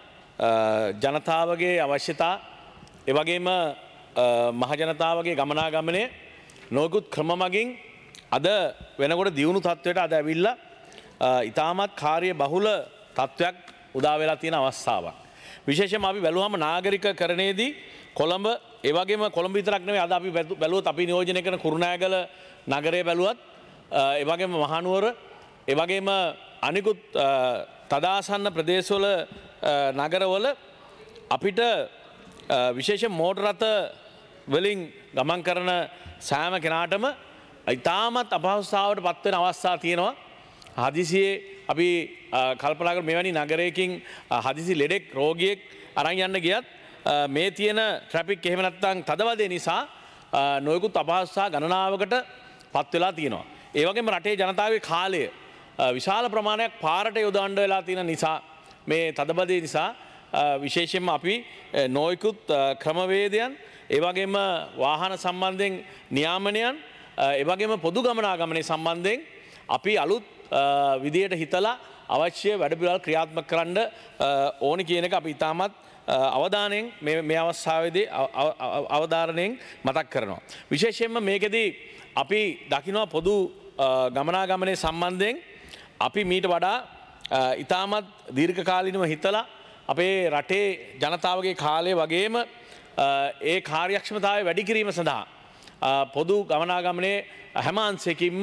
ජනතාවගේ අවශ්‍යතා ඒ වගේම මහජනතාවගේ ගමනාගමනය නොයෙකුත් ක්‍රම මගින් අද වෙනකොට දියුණු තත්වයට අද ඇවිල්ලා ඉතාමත් කාර්ය බහුල තත්වයක් උදා වෙලා තියෙන අවස්ථාවක්. විශේෂයෙන්ම අපි බැලුවාම නාගරිකකරණයේදී කොළඹ ඒ වගේම කොළඹ විතරක් නෙවෙයි අද අපි බැලුවොත් අපි නියෝජනය කරන කුරුණෑගල නගරය බැලුවත් ඒ වගේම මහනුවර ඒ වගේම අනිකුත් තදාසන්න ප්‍රදේශවල නගරවල අපිට විශේෂ මෝටර රථ වලින් ගමන් කරන සෑම කෙනාටම ඉතාමත් අපහසුතාවට පත්වෙන අවස්ථා තියෙනවා. හදිසියේ අපි කල්පනා කර මෙවැනි නගරයකින් හදිසි ලෙඩෙක් රෝගියෙක් අරන් යන්න ගියත් මේ තියෙන ට්‍රැෆික් එහෙම නැත්නම් තදවදේ නිසා නොයෙකුත් අපහසුතා ගණනාවකට පත් වෙලා තියෙනවා. ඒ වගේම රටේ ජනතාවගේ කාලය විශාල ප්‍රමාණයක් පාරට යොදවන්න වෙලා තියෙන නිසා මේ තදබදේ නිසා විශේෂයෙන්ම අපි නොයෙකුත් ක්‍රමවේදයන් ඒ වගේම වාහන සම්බන්ධයෙන් නියාමනයන් ඒ වගේම පොදු ගමනාගමනය සම්බන්ධයෙන් අපි අලුත් විදියට හිතලා අවශ්‍ය වැඩපිළිවෙළ ක්‍රියාත්මක කරන්න ඕනි කියන එක අපි ඉතාමත් අවධානයෙන් මේ අවස්ථාවේදී අවධාරණයෙන් මතක් කරනවා. විශේෂයෙන්ම මේකෙදී අපි දකිනවා පොදු ගමනාගමනය සම්බන්ධයෙන් අපි මීට වඩා ඉතාමත් දීර්ඝකාලීනව හිතලා අපේ රටේ ජනතාවගේ කාලය වගේම ඒ කාර්යක්ෂමතාවය වැඩි කිරීම සඳහා පොදු ගමනාගමනයේ හැම අංශයකින්ම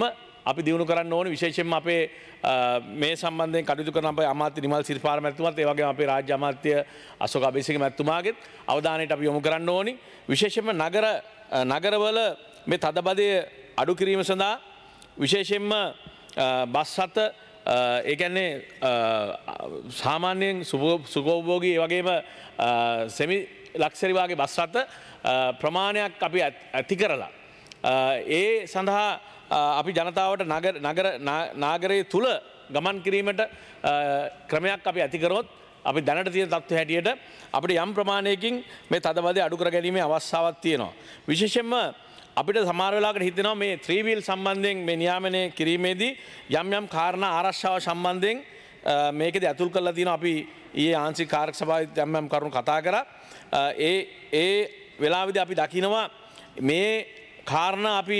අපි දිනු කරන්න ඕනේ විශේෂයෙන්ම අපේ මේ සම්බන්ධයෙන් කටයුතු කරන අපේ අමාත්‍ය නිමල් සිරිපාල මැතිතුමාත් ඒ වගේම අපේ රාජ්‍ය අමාත්‍ය අශෝක අබේසිංහ මැතිතුමාගෙත් අවධානයට අපි යොමු කරන්න ඕනේ විශේෂයෙන්ම නගර නගරවල මේ තදබදය අඩු කිරීම සඳහා විශේෂයෙන්ම බස් රථ ඒ කියන්නේ සාමාන්‍යයෙන් සුඛෝපභෝගී ඒ වගේම සෙමි ලක්ෂරි වාගේ බස් රථ ප්‍රමාණයක් අපි ඇති කරලා ඒ සඳහා අපි ජනතාවට නගර නගර නාගරයේ තුල ගමන් කිරීමට ක්‍රමයක් අපි ඇති කරොත් අපි දැනට තියෙන තත්ත්වය හැටියට අපිට යම් ප්‍රමාණයකින් මේ තදබදය අඩු කර ගැනීමේ අවස්ථාවක් තියෙනවා. විශේෂයෙන්ම අපිට සමහර වෙලාවකට හිතෙනවා මේ ත්‍රී වීල් සම්බන්ධයෙන් මේ නියාමනය කිරීමේදී යම් යම් කාරණා ආරක්ෂාව සම්බන්ධයෙන් මේකෙදි අතුල් කරලා තියෙනවා. අපි ඊයේ ආංශික කාර්ය සභාවේ යම් යම් කරුණු කතා කරා. ඒ ඒ වෙලාවේදී අපි දකිනවා මේ කාරණා අපි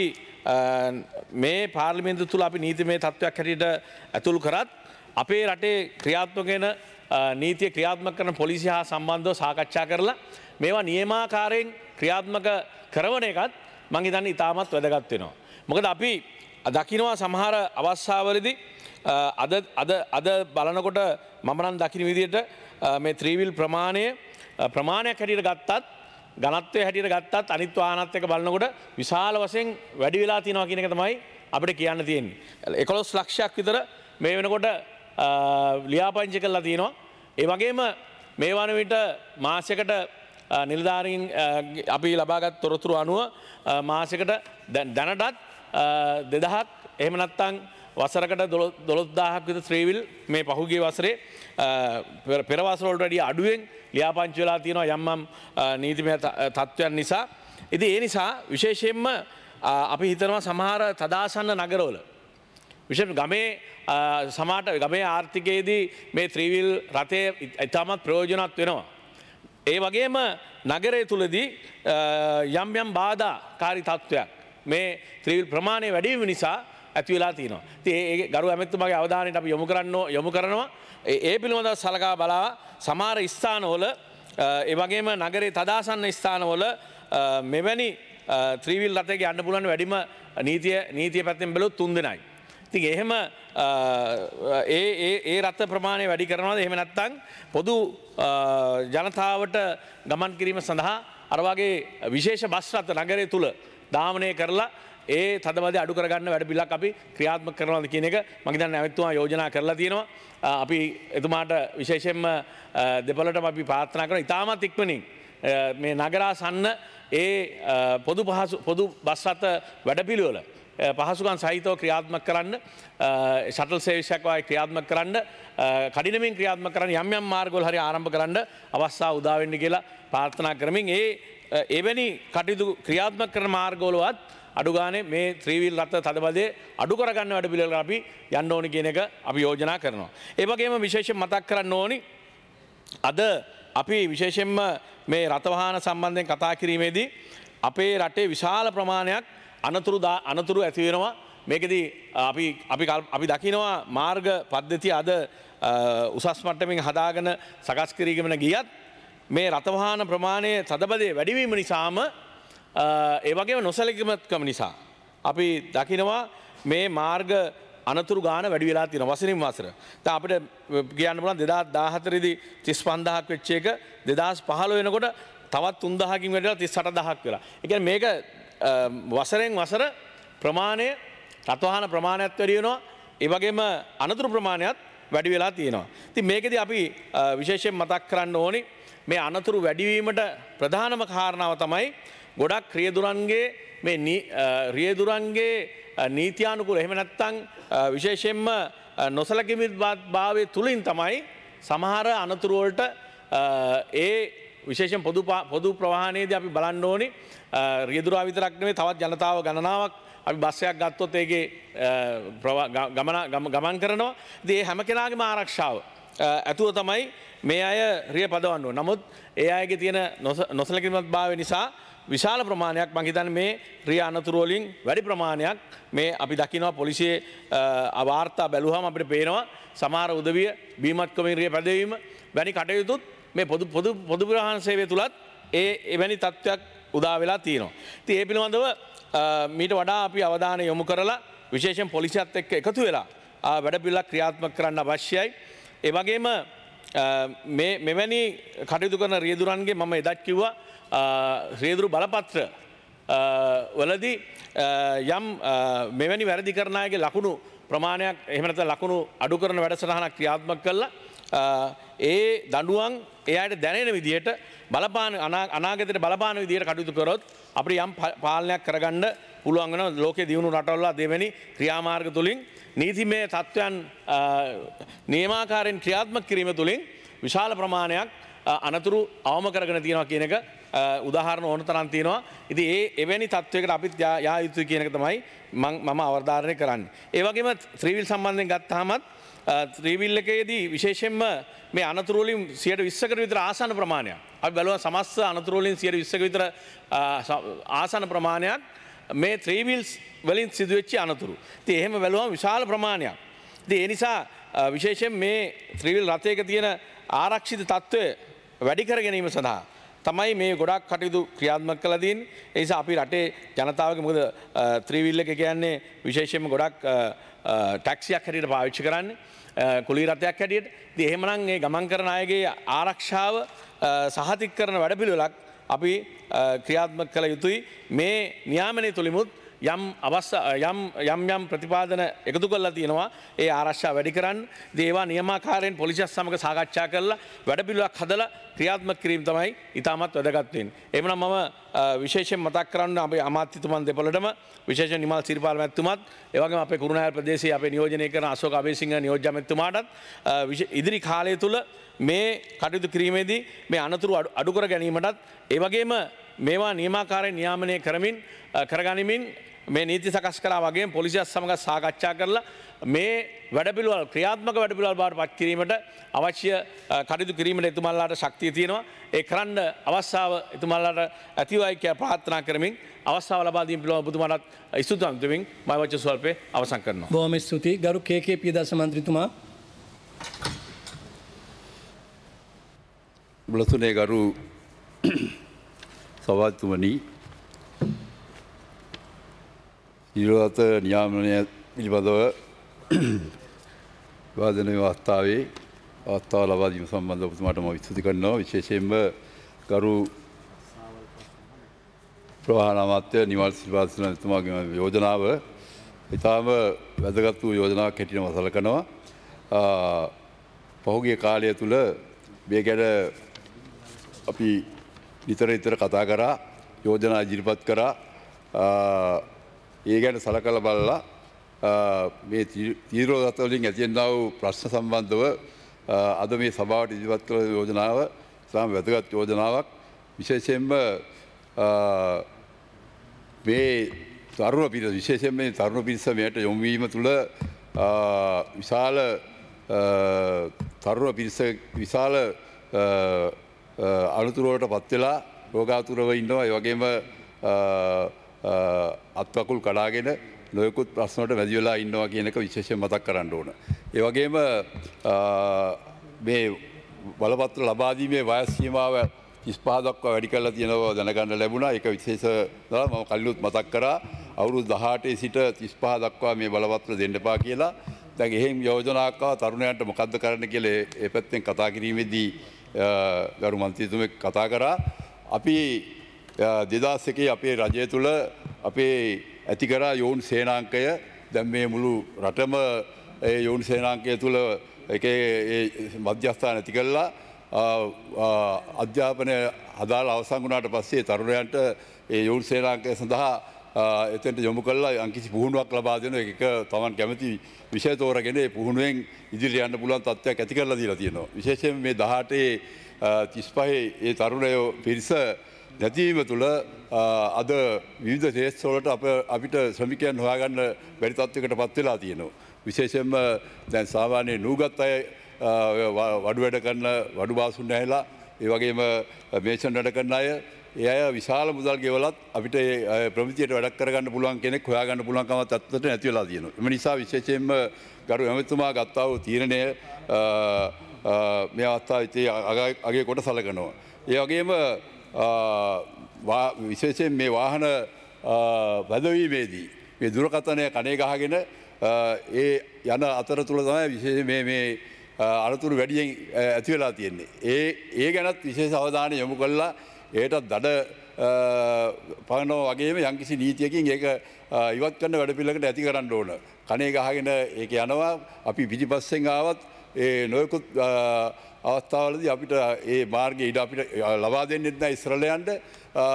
මේ පාර්ලිමේන්තුව තුළ අපි නීතිමය තත්ත්වයක් හැටියට ඇතුල් කරත් අපේ රටේ ක්‍රියාත්මක වෙන නීතිය ක්‍රියාත්මක කරන පොලිසිය හා සම්බන්ධව සාකච්ඡා කරලා මේවා නියමාකාරයෙන් ක්‍රියාත්මක කරන එකත් මම හිතන්නේ ඉතාමත් වැදගත් වෙනවා. මොකද අපි දකිනවා සමහර අවස්ථාවලදී අද අද අද බලනකොට මම නම් දකින විදිහට මේ ත්‍රී වීල් ප්‍රමාණය ප්‍රමාණයක් හැටියට ගත්තත් ඝනත්වයේ හැටියට ගත්තත් අනිත් වාහනත් එක්ක බලනකොට විශාල වශයෙන් වැඩි වෙලා තියෙනවා කියන එක තමයි අපිට කියන්න තියෙන්නේ. එකොළොස් ලක්ෂයක් විතර මේ වෙනකොට ලියාපදිංචි කරලා තියෙනවා. ඒ වගේම මේ වන විට මාසයකට නිලධාරීන් අපි ලබාගත් තොරතුරු අනුව මාසයකට දැනටත් දෙදහක් එහෙම නැත්නම් වසරකට දොළොස් දාහක් විතර ත්‍රී වීල් මේ පහුගිය වසරේ පෙර වසර වලට වඩා අඩුවෙන් ලියාපදිංචි වෙලා තියෙනවා යම් යම් නීතිමය තත්ත්වයන් නිසා. ඉතින් ඒ නිසා විශේෂයෙන්ම අපි හිතනවා සමහර තදාසන්න නගරවල විශේෂ ගමේ සමාට ගමේ ආර්ථිකයේදී මේ ත්‍රී වීල් රථය ඉතාමත් ප්‍රයෝජනවත් වෙනවා. ඒ වගේම නගරය තුලදී යම් යම් බාධාකාරී තත්ත්වයක් මේ ත්‍රී වීල් ප්‍රමාණය වැඩි වීම නිසා ඇති වෙලා තියෙනවා. ඉතින් ඒ ගරු ඇමතුමාගේ අවධානයට අපි යොමු කරන්න යොමු කරනවා. ඒ පිළිබඳව සලකා බලා සමහර ස්ථානවල ඒ වගේම නගරේ තදාසන්න ස්ථානවල මෙවැනි ත්‍රී වීල් රථයක යන්න පුළුවන් වැඩිම නීතිය නීතිය පැත්තෙන් බැලුවොත් තුන් දෙනයි. ඉතින් එහෙම ඒ ඒ ඒ රථ ප්‍රමාණය වැඩි කරනවාද එහෙම නැත්නම් පොදු ජනතාවට ගමන් කිරීම සඳහා අර වගේ විශේෂ බස් රථ නගරය තුල දාමනය කරලා ඒ තදබදය අඩු කරගන්න වැඩ පිළිලක් අපි ක්‍රියාත්මක කරනවාද කියන එක මම හිතන්නේ ඇමතුමා යෝජනා කරලා තියෙනවා. අපි එතුමාට විශේෂයෙන්ම දෙපළටම අපි ප්‍රාර්ථනා කරනවා ඉතාමත් ඉක්මනින් මේ නගරාසන්න ඒ පොදු පහසු පොදු බස් රථ වැඩපිළිවෙල පහසුකම් සහිතව ක්‍රියාත්මක කරන්න ෂටල් සර්විසයක් වගේ ක්‍රියාත්මක කරන්න කඩිනමින් ක්‍රියාත්මක කරන්න යම් යම් මාර්ගවල හරි ආරම්භ කරන්න අවස්ථාව උදා වෙන්න කියලා ප්‍රාර්ථනා කරමින් ඒ එවැනි කටයුතු ක්‍රියාත්මක කරන මාර්ගවලවත් අඩු ගානේ මේ ත්‍රී වීල් රථ තදබදේ අඩු කරගන්න වැඩ පිළිවෙලකට අපි යන්න ඕනි කියන එක අපි යෝජනා කරනවා. ඒ වගේම විශේෂයෙන් මතක් කරන්න ඕනි අද අපි විශේෂයෙන්ම මේ රථ වාහන සම්බන්ධයෙන් කතා කිරීමේදී අපේ රටේ විශාල ප්‍රමාණයක් අනතුරු අනතුරු ඇති වෙනවා. මේකෙදී අපි අපි අපි දකිනවා මාර්ග පද්ධතිය අද උසස් මට්ටමින් හදාගෙන සකස් කිරීගෙන ගියත් මේ රථ වාහන ප්‍රමාණය තදබදේ වැඩි වීම නිසාම ඒ වගේම නොසැලකිලිමත්කම නිසා අපි දකිනවා මේ මාර්ග අනතුරු ගාන වැඩි වෙලා තියෙනවා වසරින් වසර. දැන් අපිට කියන්න පුළුවන් දෙදාස් දාහතර දී තිස් පන්දාහක් වෙච්ච එක දෙදාස් පහළොව වෙනකොට තවත් තුන් දහකින් වැඩි වෙලා තිස් අට දහක් වෙලා. ඒ කියන්නේ මේක වසරෙන් වසර ප්‍රමාණය රථ වාහන ප්‍රමාණයත් වැඩි වෙනවා. ඒ වගේම අනතුරු ප්‍රමාණයත් වැඩි වෙලා තියෙනවා. ඉතින් මේකෙදී අපි විශේෂයෙන් මතක් කරන්න ඕනි මේ අනතුරු වැඩිවීමට ප්‍රධානම කාරණාව තමයි ගොඩක් රියදුරන්ගේ මේ රියදුරන්ගේ නීතියානුකූල එහෙම නැත්නම් විශේෂයෙන්ම නොසලකිලිමත් භාවයේ තුලින් තමයි සමහර අනතුරු වලට ඒ විශේෂයෙන් පොදු පොදු ප්‍රවාහනයේදී අපි බලන්න ඕනි රියදුරා විතරක් නෙවෙයි තවත් ජනතාව ගණනාවක් අපි බස් එකක් ගත්තොත් ඒකේ ගමන ගමන් කරනවා. ඉතින් මේ හැම කෙනාගේම ආරක්ෂාව ඇතුව තමයි මේ අය රිය පදවන්න ඕන. නමුත් ඒ අයගේ තියෙන නොසලකිලිමත් භාවය නිසා විශාල ප්‍රමාණයක් මම හිතන්නේ මේ රිය අනතුරු වලින් වැඩි ප්‍රමාණයක් මේ අපි දකිනවා පොලිසියේ වාර්තා බැලුවාම අපිට පේනවා සමහර උදවිය බීමත්කමින් රිය පැදවීම වැනි කටයුතුත් මේ පොදු පොදු පොදු ප්‍රවාහන සේවය තුලත් ඒ එවැනි තත්ත්වයක් උදා වෙලා තියෙනවා. ඉතින් ඒ පිළිබඳව මීට වඩා අපි අවධානය යොමු කරලා විශේෂයෙන් පොලිසියත් එක්ක එකතු වෙලා වැඩපිළිවෙලක් ක්‍රියාත්මක කරන්න අවශ්‍යයි. ඒ වගේම මේ මෙවැනි කටයුතු කරන රියදුරන්ගේ මම එදත් කිව්වා රියදුරු බලපත්‍ර වලදී යම් මෙවැනි වැරදි කරන අයගේ ලකුණු ප්‍රමාණයක් එහෙම නැත්නම් ලකුණු අඩු කරන වැඩසටහනක් ක්‍රියාත්මක කළා. ඒ දඬුවම් එයාට දැනෙන විදිහට බලපාන අනාගතයට බලපාන විදිහට කටයුතු කරොත් අපිට යම් පාලනයක් කරගන්න පුළුවන් වෙනවා. ලෝකයේ දියුණු රටවල දෙවෙනි ක්‍රියාමාර්ග තුලින් නීතිමය තත්ත්වයන් නියමාකාරයෙන් ක්‍රියාත්මක කිරීම තුලින් විශාල ප්‍රමාණයක් අනතුරු අවම කරගෙන තියෙනවා කියන එක උදාහරණ ඕන තරම් තියෙනවා. ඉතින් ඒ එවැනි තත්වයකට අපිත් යා යුතුයි කියන එක තමයි මම අවධාරණය කරන්නේ. ඒ වගේම ත්‍රිවිල් සම්බන්ධයෙන් ගත්තාමත් ත්‍රිවිල් එකේදී විශේෂයෙන්ම මේ අනතුරු වලින් සියයට විස්සකට විතර ආසන්න ප්‍රමාණයක් අපි බලුවා සමස්ත අනතුරු වලින් සියයට විස්සක විතර ආසන්න ප්‍රමාණයක් මේ ත්‍රිවිල්ස් වලින් සිදුවෙච්ච අනතුරු. ඉතින් එහෙම බැලුවම විශාල ප්‍රමාණයක්. ඉතින් ඒ නිසා විශේෂයෙන් මේ ත්‍රිවිල් රථයක තියෙන ආරක්ෂිත තත්ත්වය වැඩි කර ගැනීම සඳහා තමයි මේ ගොඩක් කටයුතු ක්‍රියාත්මක කළා තියෙන්නේ. ඒ නිසා අපි රටේ ජනතාවගේ මොකද ත්‍රිවිල් එක කියන්නේ විශේෂයෙන්ම ගොඩක් ටැක්සියක් හැටියට පාවිච්චි කරන්නේ. කුලී රථයක් හැටියට. ඉතින් එහෙමනම් මේ ගමන් කරන අයගේ ආරක්ෂාව සහතික කරන වැඩපිළිවෙලක් අපි ක්‍රියාත්මක කළ යුතුයි. මේ නියාමනයේ තුලිමුත් යම් අවස්ථා යම් යම් යම් ප්‍රතිපාදන එකතු කරලා තියෙනවා ඒ ආරක්ෂාව වැඩි කරන්න. ඉතින් ඒවා නියමාකාරයෙන් පොලිසියත් සමග සාකච්ඡා කරලා වැඩපිළිවෙලක් හදලා ක්‍රියාත්මක කිරීම තමයි ඉතාමත් වැදගත් වෙන්නේ. එහෙමනම් මම විශේෂයෙන් මතක් කරන්න අපේ අමාත්‍යතුමන් දෙපළටම විශේෂයෙන් නිමල් සිරිපාල මැතිතුමත් ඒ වගේම අපේ කුරුණෑගල ප්‍රදේශයේ අපේ නියෝජනය කරන අශෝක අබේසිංහ නියෝජ්‍ය මැතිතුමාටත් ඉදිරි කාලය තුල මේ කටයුතු කිරීමේදී මේ අනතුරු අඩු කර ගැනීමටත් ඒ වගේම මේවා නියමාකාරයෙන් නියාමනය කරමින් කරගනිමින් මේ නීති සකස් කරා වගේම පොලිසියත් සමග සාකච්ඡා කරලා මේ වැඩපිළිවෙල ක්‍රියාත්මක වැඩපිළිවෙල බවට පත් කිරීමට අවශ්‍ය කටයුතු කිරීමට එතුමන්ලාට ශක්තිය තියෙනවා. ඒ කරන්න අවස්ථාව එතුමන්ලාට ඇතිවයි කියලා ප්‍රාර්ථනා කරමින් අවස්ථාව ලබා දීම පිළිබඳව ඔබතුමාට ස්තුතිවන්ත වෙමින් මම වචන ස්වල්පේ අවසන් කරනවා. බොහොම ස්තුතියි ගරු කේ.කේ. පියදාස මන්ත්‍රීතුමා. බුලතුනේ ගරු සභාපතිතුමනි ඊළාත නියාමනය පිළිබඳව වාදන අවස්ථාවේ අවස්ථාව ලබා දීම සම්බන්ධව ඔබතුමාට මම ස්තුති කරනවා. විශේෂයෙන්ම ගරු ප්‍රවාහන අමාත්‍ය නිමල් සිල්වාස්තුමාගේ යෝජනාව ඉතාම වැදගත් වූ යෝජනාවක් හැටියට මම සලකනවා. පහුගිය කාලය තුල මේ ගැන අපි නිතර නිතර කතා කරා යෝජනා ඉදිරිපත් කරා ඒ ගැන සලකලා බලලා මේ තීරෝදත වලින් ඇතිවෙනා වූ ප්‍රශ්න සම්බන්ධව අද මේ සභාවට ඉදිරිපත් කළ යෝජනාව ඉතාම වැදගත් යෝජනාවක්. විශේෂයෙන්ම මේ තරුණ පිරිස විශේෂයෙන් මේ තරුණ පිරිස මෙයට යොමු වීම තුළ විශාල තරුණ පිරිස විශාල අනුතුරවට පත් වෙලා රෝගාතුරව ඉන්නවා. ඒ වගේම අත්වකුල් කඩාගෙන නොයෙකුත් ප්‍රශ්න වලට වැදි වෙලා ඉන්නවා කියන එක විශේෂයෙන් මතක් කරන්න ඕන. ඒ වගේම මේ බලපත්‍ර ලබා දීමේ වයස් සීමාව තිස් පහ දක්වා වැඩි කරලා තියෙනවා දැනගන්න ලැබුණා. ඒක විශේෂ දා මම කලිනුත් මතක් කරා අවුරුදු දහඅටේ සිට තිස් පහ දක්වා මේ බලපත්‍ර දෙන්න එපා කියලා. දැන් එහෙම යෝජනාවක් ආව තරුණයන්ට මොකද්ද කරන්න කියලා ඒ පැත්තෙන් කතා කිරීමේදී ගරු මන්ත්‍රීතුමෙක් කතා කරා. අපි දෙදහස් එකේ අපේ රජය තුළ අපේ ඇති කරා යෝන් සේනාංකය දැන් මේ මුළු රටම ඒ යෝන් සේනාංකය තුළ එකේ මධ්‍යස්ථාන ඇති කළා. අධ්‍යාපනය අදාළ අවසන් වුණාට පස්සේ තරුණයන්ට ඒ යෝන් සේනාංකය සඳහා එතෙන්ට යොමු කළා යම්කිසි පුහුණුවක් ලබා දෙන එක තමන් කැමති විෂය තෝරගෙන ඒ පුහුණුවෙන් ඉදිරියට යන්න පුළුවන් තත්ත්වයක් ඇති කරලා දීලා තියෙනවා. විශේෂයෙන් මේ දහඅටේ තිස් පහේ ඒ තරුණයෝ පිරිස නැතිවීම තුළ අද විවිධ ශේෂ්ත්‍රවලට අප අපිට ශ්‍රමිකයන් හොයාගන්න බැරි තත්ත්වයකට පත් වෙලා තියෙනවා. විශේෂයෙන්ම දැන් සාමාන්‍ය නූගත් අය වඩු වැඩ කරන වඩු බාසුන් නැහැලා ඒ වගේම මේෂන් වැඩ කරන අය ඒ අය විශාල මුදල් ගෙවලත් අපිට ප්‍රමිතියට වැඩක් කරගන්න පුළුවන් කෙනෙක් හොයාගන්න පුළුවන් කමක් තත්ත්වයට නැති වෙලා තියෙනවා. එම නිසා විශේෂයෙන්ම ගරු ඇමතිතුමා ගත්තා වූ තීරණය මේ අවස්ථාවේ අගය කොට සලකනවා. ඒ වගේම විශේෂයෙන් මේ වාහන වැදවීමේදී මේ දුරකථනය කනේ ගහගෙන ඒ යන අතර තුළ තමයි විශේෂ මේ මේ අනතුරු වැඩියෙන් ඇති වෙලා තියෙන්නේ. ඒ ඒ ගැනත් විශේෂ අවධානය යොමු කළා ඒටත් දඩ පනෝ වගේම යම්කිසි නීතියකින් ඒක ඉවත් කරන වැඩපිළිවෙලකට ඇති කරන්න ඕන. කනේ ගහගෙන ඒක යනවා අපි පිටිපස්සෙන් ආවත් ඒ නොයෙකුත් අවස්ථාවලදී අපිට ඒ මාර්ගය ඉඩ අපිට ලබා දෙන්නෙත් නැහැ ඉස්සරහට යන්න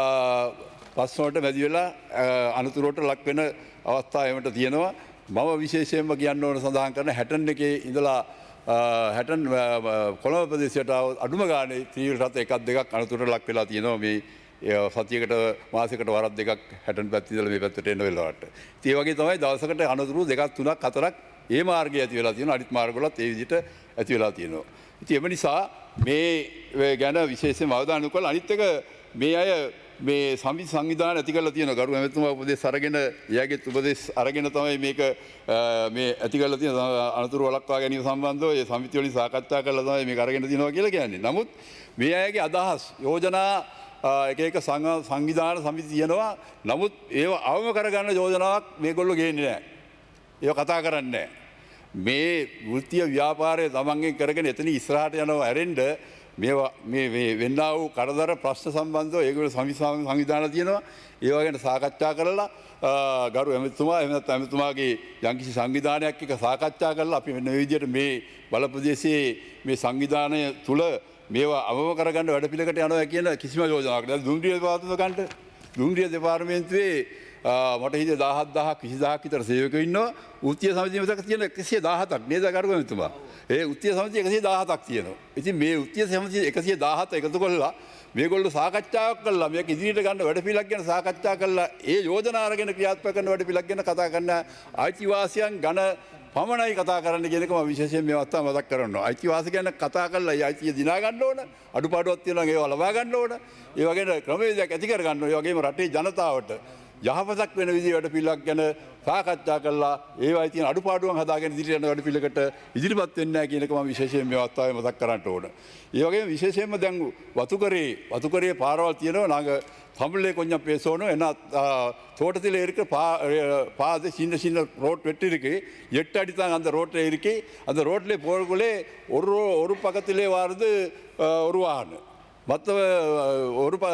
පස්සෝට මැදි වෙලා අනතුරට ලක් වෙන අවස්ථා එමට තියෙනවා. මම විශේෂයෙන්ම කියන්න ඕන සඳහන් කරන හැටන් එකේ ඉඳලා හැටන් කොළඹ ප්‍රදේශයට අඩුම ගානේ ත්‍රිවිල් රථ එකක් දෙකක් අනතුරට ලක් වෙලා තියෙනවා මේ සතියකට මාසයකට වරක් දෙකක් හැටන් පැත්තේ ඉඳලා මේ පැත්තට එන වෙලාවට. ඉතින් ඒ වගේ තමයි දවසකට අනතුරු දෙකක් තුනක් හතරක් ඒ මාර්ගය ඇති වෙලා තියෙනවා. අනිත් මාර්ගවලත් ඒ විදිහට ඇති වෙලා තියෙනවා. ඉතින් එම නිසා මේ ගැන විශේෂයෙන්ම අවධානය යොමු කළා. අනිත් එක මේ අය මේ සමිති සංවිධාන ඇති කරලා තියෙන ගරු ඇමතුමා උපදෙස් අරගෙන එයාගේ උපදෙස් අරගෙන තමයි මේක මේ ඇති කරලා තියෙන අනතුරු වළක්වා ගැනීම සම්බන්ධව ඒ සමිති වලින් සාකච්ඡා කරලා තමයි මේක අරගෙන තියෙනවා කියලා කියන්නේ. නමුත් මේ අයගේ අදහස් යෝජනා එක එක සංවිධාන සමිති තියෙනවා. නමුත් ඒව අවම කරගන්න යෝජනාවක් මේගොල්ලෝ ගේන්නේ නැහැ. ඒව කතා කරන්නේ නැහැ. මේ වෘත්තීය ව්‍යාපාරය තමන්ගෙන් කරගෙන එතන ඉස්සරහට යනවා ඇරෙන්න මේවා මේ වෙන්නා වූ කරදර ප්‍රශ්න සම්බන්ධව ඒගොල්ලෝ සංවිධාන තියෙනවා. ඒවා ගැන සාකච්ඡා කරලා ගරු ඇමතුමා එහෙම නැත්නම් ඇමතුමාගේ යම්කිසි සංවිධානයක් එක්ක සාකච්ඡා කරලා අපි මෙන්න මේ විදිහට මේ බල ප්‍රදේශයේ මේ සංවිධානය තුල මේවා අවම කරගන්න වැඩපිළිවෙලකට යනවා කියන කිසිම යෝජනාවක් නැහැ. දුම්රිය දෙපාර්තමේන්තුවේ දුම්රිය දෙපාර්තමේන්තුවේ මට හිතේ දහහක් දහහක් විසිදහක් විතර සේවකයෝ ඉන්නවා. වෘත්තීය සමිතිය මෙතක තියෙන එකසිය දහහක් නේද ගරු ඇමතුමා? ඒ වෘත්තීය සමිතිය එකසිය දහහක් තියෙනවා. ඉතින් මේ වෘත්තීය සමිතිය එකසිය දහහක් එකතු කරලා මේගොල්ලෝ සාකච්ඡාවක් කළා. මේක ඉදිරියට ගන්න වැඩපිළිවෙලක් ගැන සාකච්ඡා කළා. ඒ යෝජනා අරගෙන ක්‍රියාත්මක කරන වැඩපිළිවෙලක් ගැන කතා කරන අයිතිවාසියන් ගණ පමණයි කතා කරන්න කියන එක මම විශේෂයෙන් මේ අවස්ථාව මතක් කරනවා. අයිතිවාසිය ගැන කතා කරලා ඒ අයිතිය දිනා ගන්න ඕන. අඩුපාඩුවක් තියෙනවා නම් ඒවා ලබා ගන්න ඕන. ඒ වගේම ක්‍රමවේදයක් ඇති කර ගන්න ඕන. ඒ වගේම රටේ ජනතාවට යහපතක් වෙන විදිහට වැඩපිළිවෙලක් ගැන සාකච්ඡා කළා. ඒවයි තියෙන අඩුපාඩුවන් හදාගෙන ඉදිරියට යන වැඩපිළිවෙලකට ඉදිරිපත් වෙන්නේ නැහැ කියන එක මම විශේෂයෙන් මේ අවස්ථාවේ මතක් කරන්න ඕන. ඒ වගේම විශේෂයෙන්ම දැන් වතුකරේ වතුකරේ පාරවල් තියෙනවා. நாங்க தமிழ்லே கொஞ்சம் பேசணும். ஏன்னா தோட்டத்தில் இருக்கிற பா பாதை சின்ன சின்ன ரோட் வெட்டி இருக்கு. எட்டு அடி தான் அந்த ரோட்டில் இருக்கு. அந்த ரோட்டில் போகக்குள்ளே ஒரு ஒரு பக்கத்திலே வாரது ஒரு வாகனம் மற்ற ஒரு ப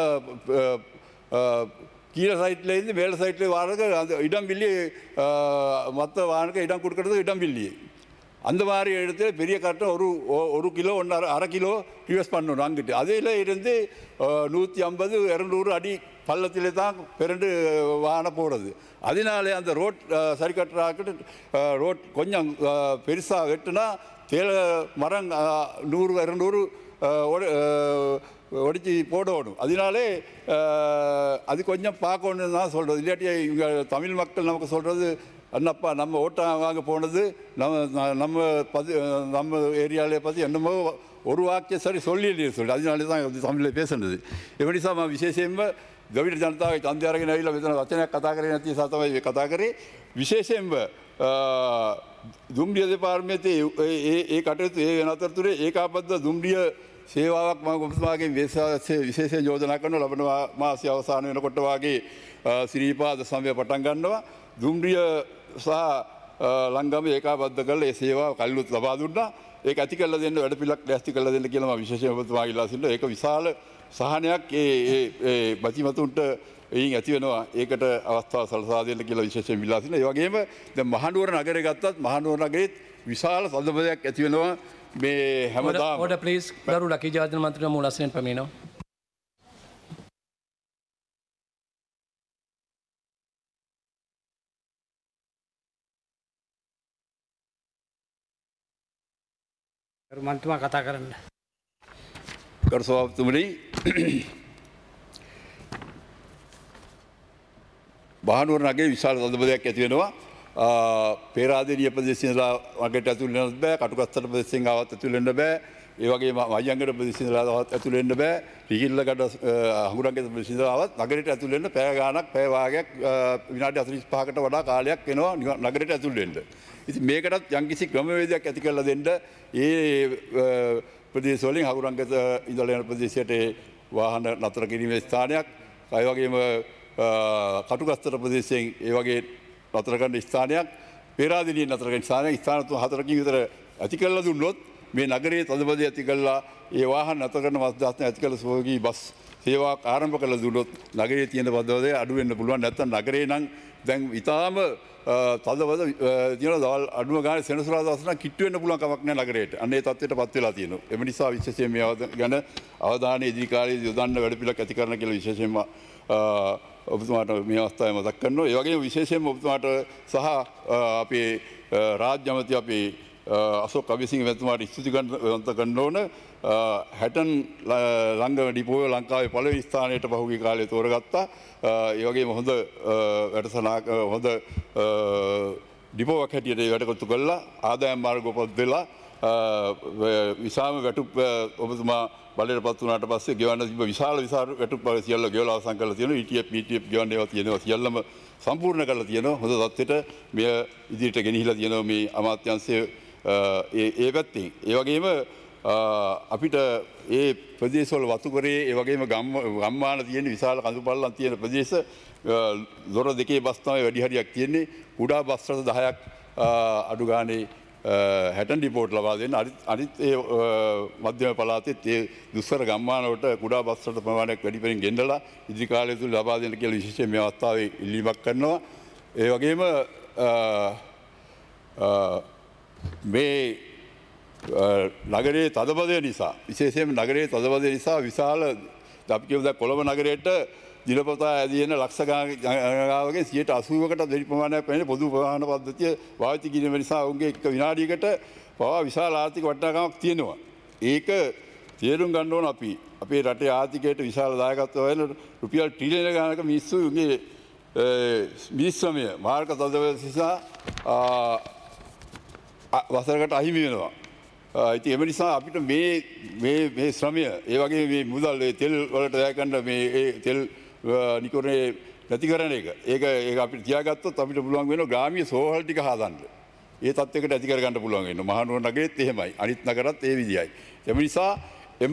கீழே சைட்லேருந்து மேலே சைட்லேயே வாரது அந்த இடம் பில்லி மற்ற வாகனக்கு இடம் கொடுக்கறது இடம் பில்லி அந்த மாதிரி இடத்துல பெரிய கட்டம் ஒரு ஒரு கிலோ ஒன்று அரை கிலோ ரிவர்ஸ் பண்ணணும் அங்கிட்டு அதில் இருந்து நூற்றி ஐம்பது இரநூறு அடி பள்ளத்திலே தான் பிறண்டு வாகனம் போடுறது. அதனாலே அந்த ரோட் சரி கட்டுறாக்கிட்டு ரோட் கொஞ்சம் பெருசாக வெட்டுனா தேல மரம் நூறு இரநூறு ஒடிச்சு போடணும். அதனாலே அது கொஞ்சம் பார்க்கணுன்னு தான் சொல்கிறது. இல்லாட்டி இங்கே தமிழ் மக்கள் நமக்கு சொல்கிறது அண்ணப்பா நம்ம ஓட்ட வாங்க போனது நம்ம நம்ம பதி நம்ம ஏரியாவிலே பார்த்து என்னமோ ஒரு வாக்கியம் சரி சொல்லி சொல்லி அதனால தான் தமிழில் பேசுனது. எப்படி சார் විශේෂයෙන්ම ගවිඩ ජනතාවගේ ඡන්දය අරගෙන ඇවිල්ලා මෙතන වචනයක් කතා කරේ නැති නිසා තමයි මේ කතා කරේ. විශේෂයෙන්ම දුම්රිය දෙපාර්තමේන්තයේ ඒ ඒ කටයුතු ඒ වෙන අතරතුරේ ඒකාබද්ධ දුම්රිය සේවාවක් මම ඔබතුමාගේ විශේෂ යෝජනා කරන ලබන මාසයේ අවසාන වෙනකොට වාගේ ශ්‍රීපාද සමය පටන් ගන්නවා. දුම්රිය සහ ලංගම ඒකාබද්ධ කරලා ඒ සේවාව කල්ලුත් ලබා දුන්නා. ඒක ඇති කරලා දෙන්න වැඩපිළිවෙලක් දැස්ති කරලා දෙන්න කියලා මම විශේෂයෙන් ඔබතුමාගේ ඉල්ලා සිටිනවා. ඒක විශාල සහනයක් ඒ ඒ බතිමතුන්ට එයින් ඇති වෙනවා. ඒකට අවස්ථාව සලසා දෙන්න කියලා විශේෂයෙන් ඉල්ලා සිටිනවා. ඒ වගේම දැන් මහනුවර නගරය ගත්තත් මහනුවර නගරෙත් විශාල සම්බන්ධයක් ඇති වෙනවා. මේ හැමදාම ඕඩර් ප්ලීස් ගරු ලකී ජාතික මන්ත්‍රීතුමා මූලස්ථානයෙන් පැමිණෙනවා. මන්තුමා කතා කරන්න. ගරු සභාපතිතුමනි, මහනුවර නගරේ විශාල සම්බන්ධයක් ඇති වෙනවා. පේරාදෙණිය ප්‍රදේශයේ ඉඳලා වගේට ඇතුල් වෙන්නත් බෑ. කටුකස්තර ප්‍රදේශයෙන් ආවත් ඇතුල් වෙන්න බෑ. ඒ වගේම මයංගඩ ප්‍රදේශයේ ඉඳලා ආවත් ඇතුල් වෙන්න බෑ. රිහිල්ලගඩ හඟුරංගේ ප්‍රදේශයේ ඉඳලා ආවත් නගරයට ඇතුල් වෙන්න පැය ගාණක් පැය වාගයක් විනාඩි හතළිස් පහකට වඩා කාලයක් වෙනවා නගරයට ඇතුල් වෙන්න. ඉතින් මේකටත් යම්කිසි ක්‍රමවේදයක් ඇති කරලා දෙන්න ඒ ප්‍රදේශ වලින් හඟුරංගත ඉඳලා යන ප්‍රදේශයට වාහන නතර කිරීමේ ස්ථානයක්, ඒ වගේම කටුකස්තර ප්‍රදේශයෙන් ඒ වගේ නතර කරන ස්ථානයක් පේරාදෙණිය නතර කරන ස්ථානයක් ස්ථාන තුන හතරකින් විතර ඇති කළා දුන්නොත් මේ නගරයේ තදබදය ඇති කළා ඒ වාහන නතර කරන මස්දාස්න ඇති කළ සෝගී බස් සේවාවක් ආරම්භ කළ දුන්නොත් නගරයේ තියෙන බදවදය අඩු වෙන්න පුළුවන්. නැත්නම් නගරේ නම් දැන් ඊටාම තදබද තියෙන දවල් අඩුම ගානේ සෙනසුරාදා දවස් නම් කිට්ටු වෙන්න පුළුවන් කමක් නැහැ නගරයට. අන්න ඒ තත්ත්වයටපත් වෙලා තියෙනවා. එම නිසා විශේෂයෙන් මේ ගැන අවධානය ඉදිරි කාලයේදී යොදන්න වැඩපිළිවෙලක් ඇති කරන්න කියලා විශේෂයෙන්ම ඔබතුමාට මේ අවස්ථාවේ මතක් කරනවා. ඒ වගේම විශේෂයෙන්ම ඔබතුමාට සහ අපේ රාජ්‍ය ඇමති අපේ අශෝක් අබේසිංහ මැතිතුමාට ස්තුතිවන්ත කරන්න ඕන. හැටන් ළඟ ඩිපෝය ලංකාවේ පළවෙනි ස්ථානයට පහුගිය කාලේ තෝරගත්තා. ඒ වගේම හොඳ වැඩසටහනක් හොඳ ඩිපෝවක් හැටියට වැඩ කටයුතු කළා. ආදායම් මාර්ග උපදෙලා විසාම වැටුප් ඔබතුමා බලයට පත් වුණාට පස්සේ ගෙවන්න තිබ්බ විශාල විශාල වැටුප් වල සියල්ල ගෙවලා අවසන් කරලා තියෙනවා. E T F P T F ගෙවන්න ඒවා තියෙනවා සියල්ලම සම්පූර්ණ කරලා තියෙනවා. හොඳ තත්ත්වයට මෙය ඉදිරියට ගෙනහිලා තියෙනවා මේ අමාත්‍යාංශයේ ඒ ඒ පැත්තෙන්. ඒ වගේම අපිට ඒ ප්‍රදේශවල වතුකරේ ඒ වගේම ගම්මාන තියෙන විශාල කඳු පල්ලම් තියෙන ප්‍රදේශ දොර දෙකේ බස් තමයි වැඩි හරියක් තියෙන්නේ. කුඩා බස් රථ දහයක් අඩු ගානේ හැටන් ඩිපෝට් ලබා දෙන්න. අනිත් ඒ මධ්‍යම පළාතෙත් ඒ දුෂ්කර ගම්මාන වලට කුඩා බස් රථ ප්‍රමාණයක් වැඩිපුරින් ගෙන්නලා ඉදිරි කාලය තුල ලබා දෙන්න කියලා විශේෂයෙන් මේ අවස්ථාවේ ඉල්ලීමක් කරනවා. ඒ වගේම මේ නගරයේ තදබදය නිසා විශේෂයෙන්ම නගරයේ තදබදය නිසා විශාල අපි කියමු දැන් කොළඹ නගරයට දිනපතා ඇදෙන ලක්ෂ ගණනාවකින් සියයට අසූවකට වැඩි ප්‍රමාණයක් පැමිණෙන පොදු වාහන පද්ධතිය භාවිත කිරීම නිසා ඔවුන්ගේ එක විනාඩියකට පවා විශාල ආර්ථික වටිනාකමක් තියෙනවා. ඒක තේරුම් ගන්න ඕන අපි අපේ රටේ ආර්ථිකයට විශාල දායකත්වය වෙන රුපියල් ට්‍රිලියන ගණනක මිනිස්සුගේ මිනිස්සුමය මාර්ග තදබදය නිසා වසරකට අහිමි වෙනවා. ඉතින් එම නිසා අපිට මේ මේ මේ ශ්‍රමය ඒ වගේ මේ මුදල් ඒ තෙල් වලට වැය කරන මේ ඒ තෙල් නිකෝනේ නැති කරන එක ඒක ඒක අපිට තියාගත්තොත් අපිට පුළුවන් වෙනවා ග්‍රාමීය සෝහල් ටික හදන්න. ඒ තත්යකට ඇති කර ගන්න පුළුවන් වෙනවා. මහනුවර නගරෙත් එහෙමයි. අනිත් නගරත් ඒ විදියයි. එම නිසා එම